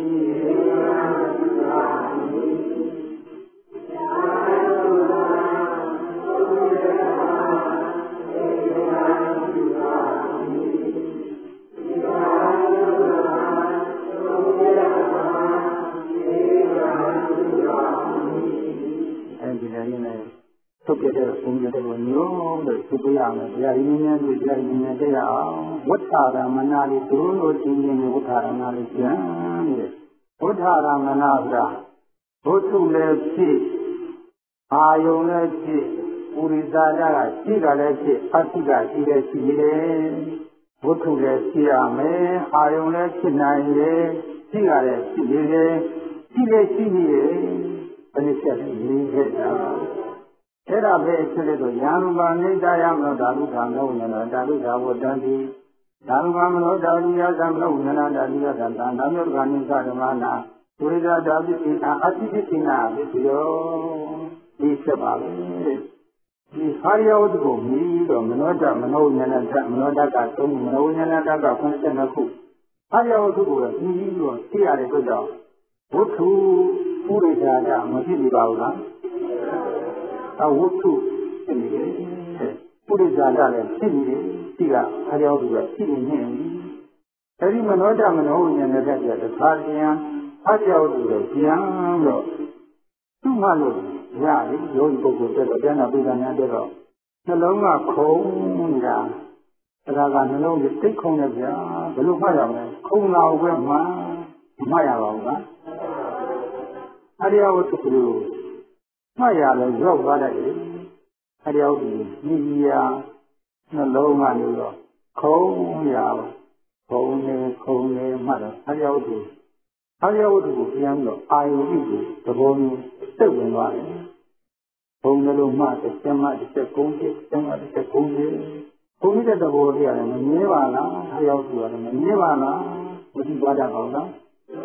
ထုတ်ပြတဲ့ပုံပြတဲ့ညို့လို့သူပြရမယ်။တရားရင်းများတွေတရားရင်းများတရားအောင်ဝဋ္ဌာရမနာလေးသူတို့တင်းတင်းဝဋ္ဌာရမနာလေးကျမ်းတဲ့ဝဋ္ဌာရမနာဆိုတာဘုသူလည်းဖြစ်အာယုံလည်းဖြစ်ပုရိသတာကရှိတာလည်းဖြစ်အတ္တိကရှိတယ်ရှိတယ်ဘုသူလည်းဖြစ်ရမယ်အာယုံလည်းဖြစ်နိုင်တယ်ရှိရတဲ့ရှိနေတယ်ရှိလည်းရှိနေတယ်ဘယ်လိုဆက်လဲလေးခဲ့တာအဲ့ဒါပဲဖြစ်လို့ဆိုညာရူပနိတ္တယမနောဓာတုဓာမောဉာဏဓာတုဓာဝတ္တံတိဓာရူပမနောဓာတုယသံမနောဉာဏဓာတုယသံသံဓမ္မယောဂာနိသဓမ္မနာဝိဇာဓာပိတိအတ္တိပိတိနာပိတယောဒီဆက်ပါပဲဒီဟာရဝတ္တကိုမြည်တော့မနောဓာမနောဉာဏဓာမနောဓာက3မနောဉာဏဓာက52ခုဟာရဝတ္တကိုမြည်တော့သိရတဲ့အတွက်ကြောင့်ဝတ္ထုပုရိသတာမဖြစ်ပြီပါဘူးလားအဝတ္ထုဖြစ်နေတယ်ပုရိသတာလည်းဖြစ်နေတယ်ဒီကအားကြောင့်ဒီကဖြစ်နေနေပြီအဲဒီမနောဓမ္မနောဉာဏ်နဲ့တည်းကသာတရားအားကြောင့်ဒီလိုပြန်တော့သူ့မှလို့ရတယ်ယောဂီပုဂ္ဂိုလ်တက်တော့ကျမ်းစာပိဋကများတက်တော့နှလုံးကခုံနေတာဒါကနှလုံးကြီးတိတ်ခုံနေဗျာဘယ်လိုမှတ်ရမလဲခုံလာဝဲမှမရပါဘူးလားအရိယဝတ္ထုကိုမှတ်ရလဲရောက်သွားတယ်အရိယဝတ္ထုညီရာနှလုံးကနေတော့ခုံရခုံနေမှတ်တော့အရိယဝတ္ထုကိုပြန်တော့အာယုပိကိုသဘောမျိုးစိတ်ဝင်သွားတယ်ဘုံလုံးမှတစ်ချက်မှတစ်ချက်ကုန်းပြတစ်ချက်မှတစ်ချက်ကုန်းပြဘုံတဲ့သဘောတရားလည်းမမြင်ပါလားအရိယဝတ္ထုကလည်းမမြင်ပါလားမသိသွားကြပါဘူးလား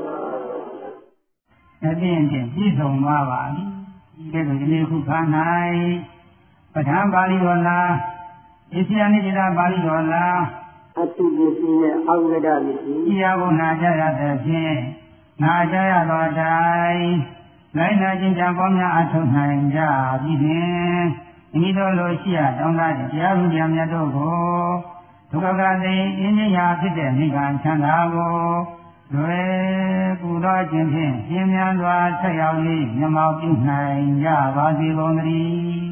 အပြည့်အစုံပြည့်စုံသွားပါပြီဒီလိုဒီနေ့ခုခါ၌ပဋ္ဌာန်းပါဠိတော်လားဣသယနိจิตပါဠိတော်လားအတုပစ္စည်းနဲ့အောက်ကဒပစ္စည်းဤရာကိုနာကြရတဲ့ဖြင့်နာကြရသောတိုင်လိုက်နာခြင်းကြောင့်ပေါင်းများအထောက်နိုင်ကြပြီးဖြင့်ဤသို့လိုရှိရတောင်းတတရားဥပဒေမြတ်တို့ကိုဒုက္ခကတိအင်းကြီးရာဖြစ်တဲ့နိဗ္ဗာန်ချမ်းသာကိုလွယ်ကူသောခြင်းဖြင့်ပြင်းများစွာဆက်ရောက်၍မျက်မှောက်ပြုနိုင်ကြပါစေကုန်သတည်း